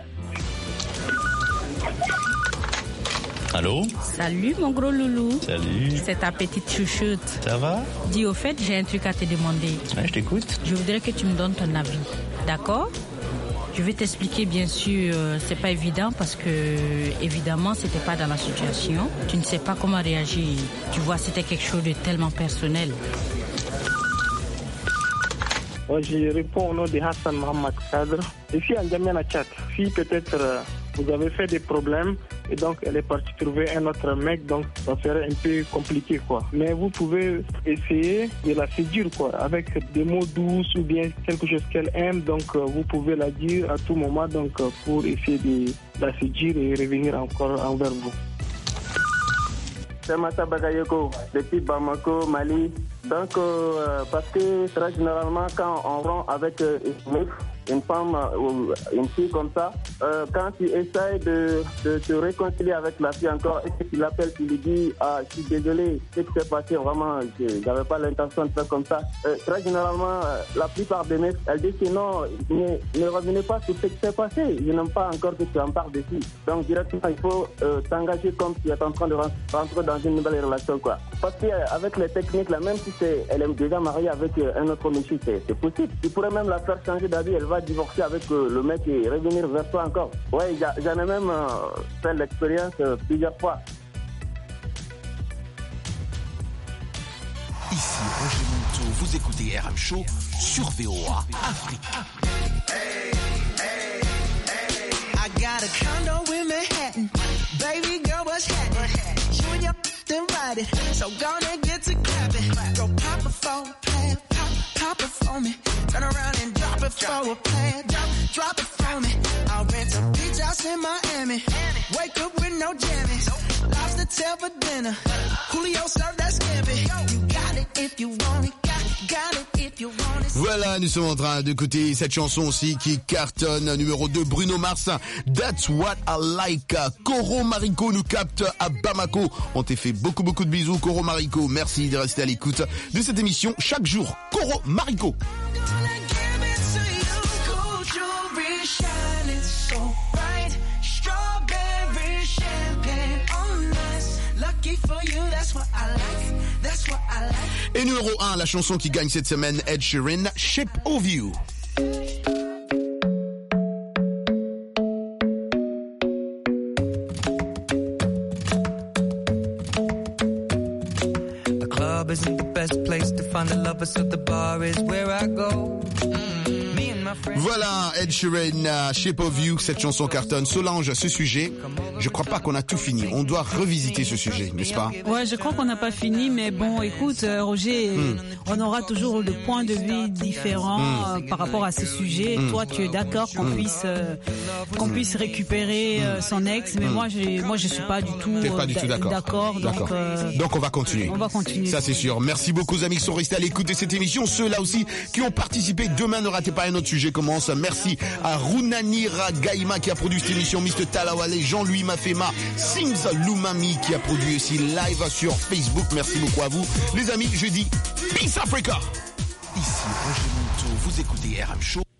Allô? Salut mon gros loulou. Salut. C'est ta petite chouchoute. Ça va? Dis au fait, j'ai un truc à te demander. Ouais, je t'écoute. Je voudrais que tu me donnes ton avis. D'accord? Je vais t'expliquer, bien sûr, c'est pas évident parce que, évidemment, c'était pas dans la situation. Tu ne sais pas comment réagir. Tu vois, c'était quelque chose de tellement personnel. Moi, je réponds au nom de Hassan Mohamed Kadr. Ici, en Djamiana Tchad, si peut-être vous avez fait des problèmes et donc elle est partie trouver un autre mec, donc ça serait un peu compliqué, quoi. Mais vous pouvez essayer de la séduire, quoi, avec des mots doux ou bien quelque chose qu'elle aime, donc vous pouvez la dire à tout moment, donc pour essayer de la séduire et revenir encore envers vous. C'est Massa Bagayoko, depuis Bamako, Mali. Donc, parce que très généralement, quand on rend avec une femme ou une fille comme ça, quand tu essaies de te réconcilier avec la fille encore, et que tu l'appelles, tu lui dis « Ah, je suis désolé, ce qui s'est passé, vraiment, je n'avais pas l'intention de faire comme ça ». Très généralement, la plupart des mecs, elles disent que non, ne revenez pas sur ce qui s'est passé. Je n'aime pas encore que tu en parles dessus. Donc, directement, il faut t'engager comme tu es en train de rentrer dans une nouvelle relation, quoi. Parce qu'avec les techniques, là, même si elle est déjà mariée avec un autre monsieur, c'est possible. Tu pourrais même la faire changer d'avis, elle va divorcer avec le mec et revenir vers toi encore. Ouais, j'en ai même fait l'expérience plusieurs fois. Ici Roger Monteau, vous écoutez RM Show sur VOA Afrique. I got a condo in Manhattan. Baby girl, what's happening? You and your then ride it. So gonna get to clapping. Go pop it for a plan. Pop it for me. Turn around and drop it for a plan. Drop it for me. I'll rent a beach house in Miami. Wake up with no jammies. Lobster tail for dinner. Julio served that scampi. You got it if you want it. Got it if you want it. Voilà, nous sommes en train d'écouter cette chanson aussi qui cartonne, numéro 2, Bruno Mars, That's What I Like. Coro Marico nous capte à Bamako. On t'a fait beaucoup de bisous, Coro Marico. Merci de rester à l'écoute de cette émission chaque jour. Coro Marico. Et numéro 1, la chanson qui gagne cette semaine, Ed Sheeran, Shape of You. The club isn't the best place to find the lovers, so the bar is where I go. Voilà, Ed Sheeran, Shape of You, cette chanson cartonne. Solange, ce sujet, je crois pas qu'on a tout fini. On doit revisiter ce sujet, n'est-ce pas? Ouais, je crois qu'on n'a pas fini, mais bon, écoute, Roger, on aura toujours le point de vue différent par rapport à ce sujet. Toi, tu es d'accord qu'on puisse récupérer son ex, mais moi, je suis pas du tout, d'accord. Donc, on va continuer. On va continuer. Ça, c'est sûr. Merci beaucoup, aux amis qui sont restés à l'écoute de cette émission. Ceux-là aussi qui ont participé. Demain, ne ratez pas un autre sujet commence. Merci à Runanira Gaima qui a produit cette émission, Mr. Talawale, Jean-Louis Mafema, Sims Loumami qui a produit aussi live sur Facebook. Merci beaucoup à vous. Les amis, je dis Peace Africa. Ici Roger Monteau, vous écoutez RM Show.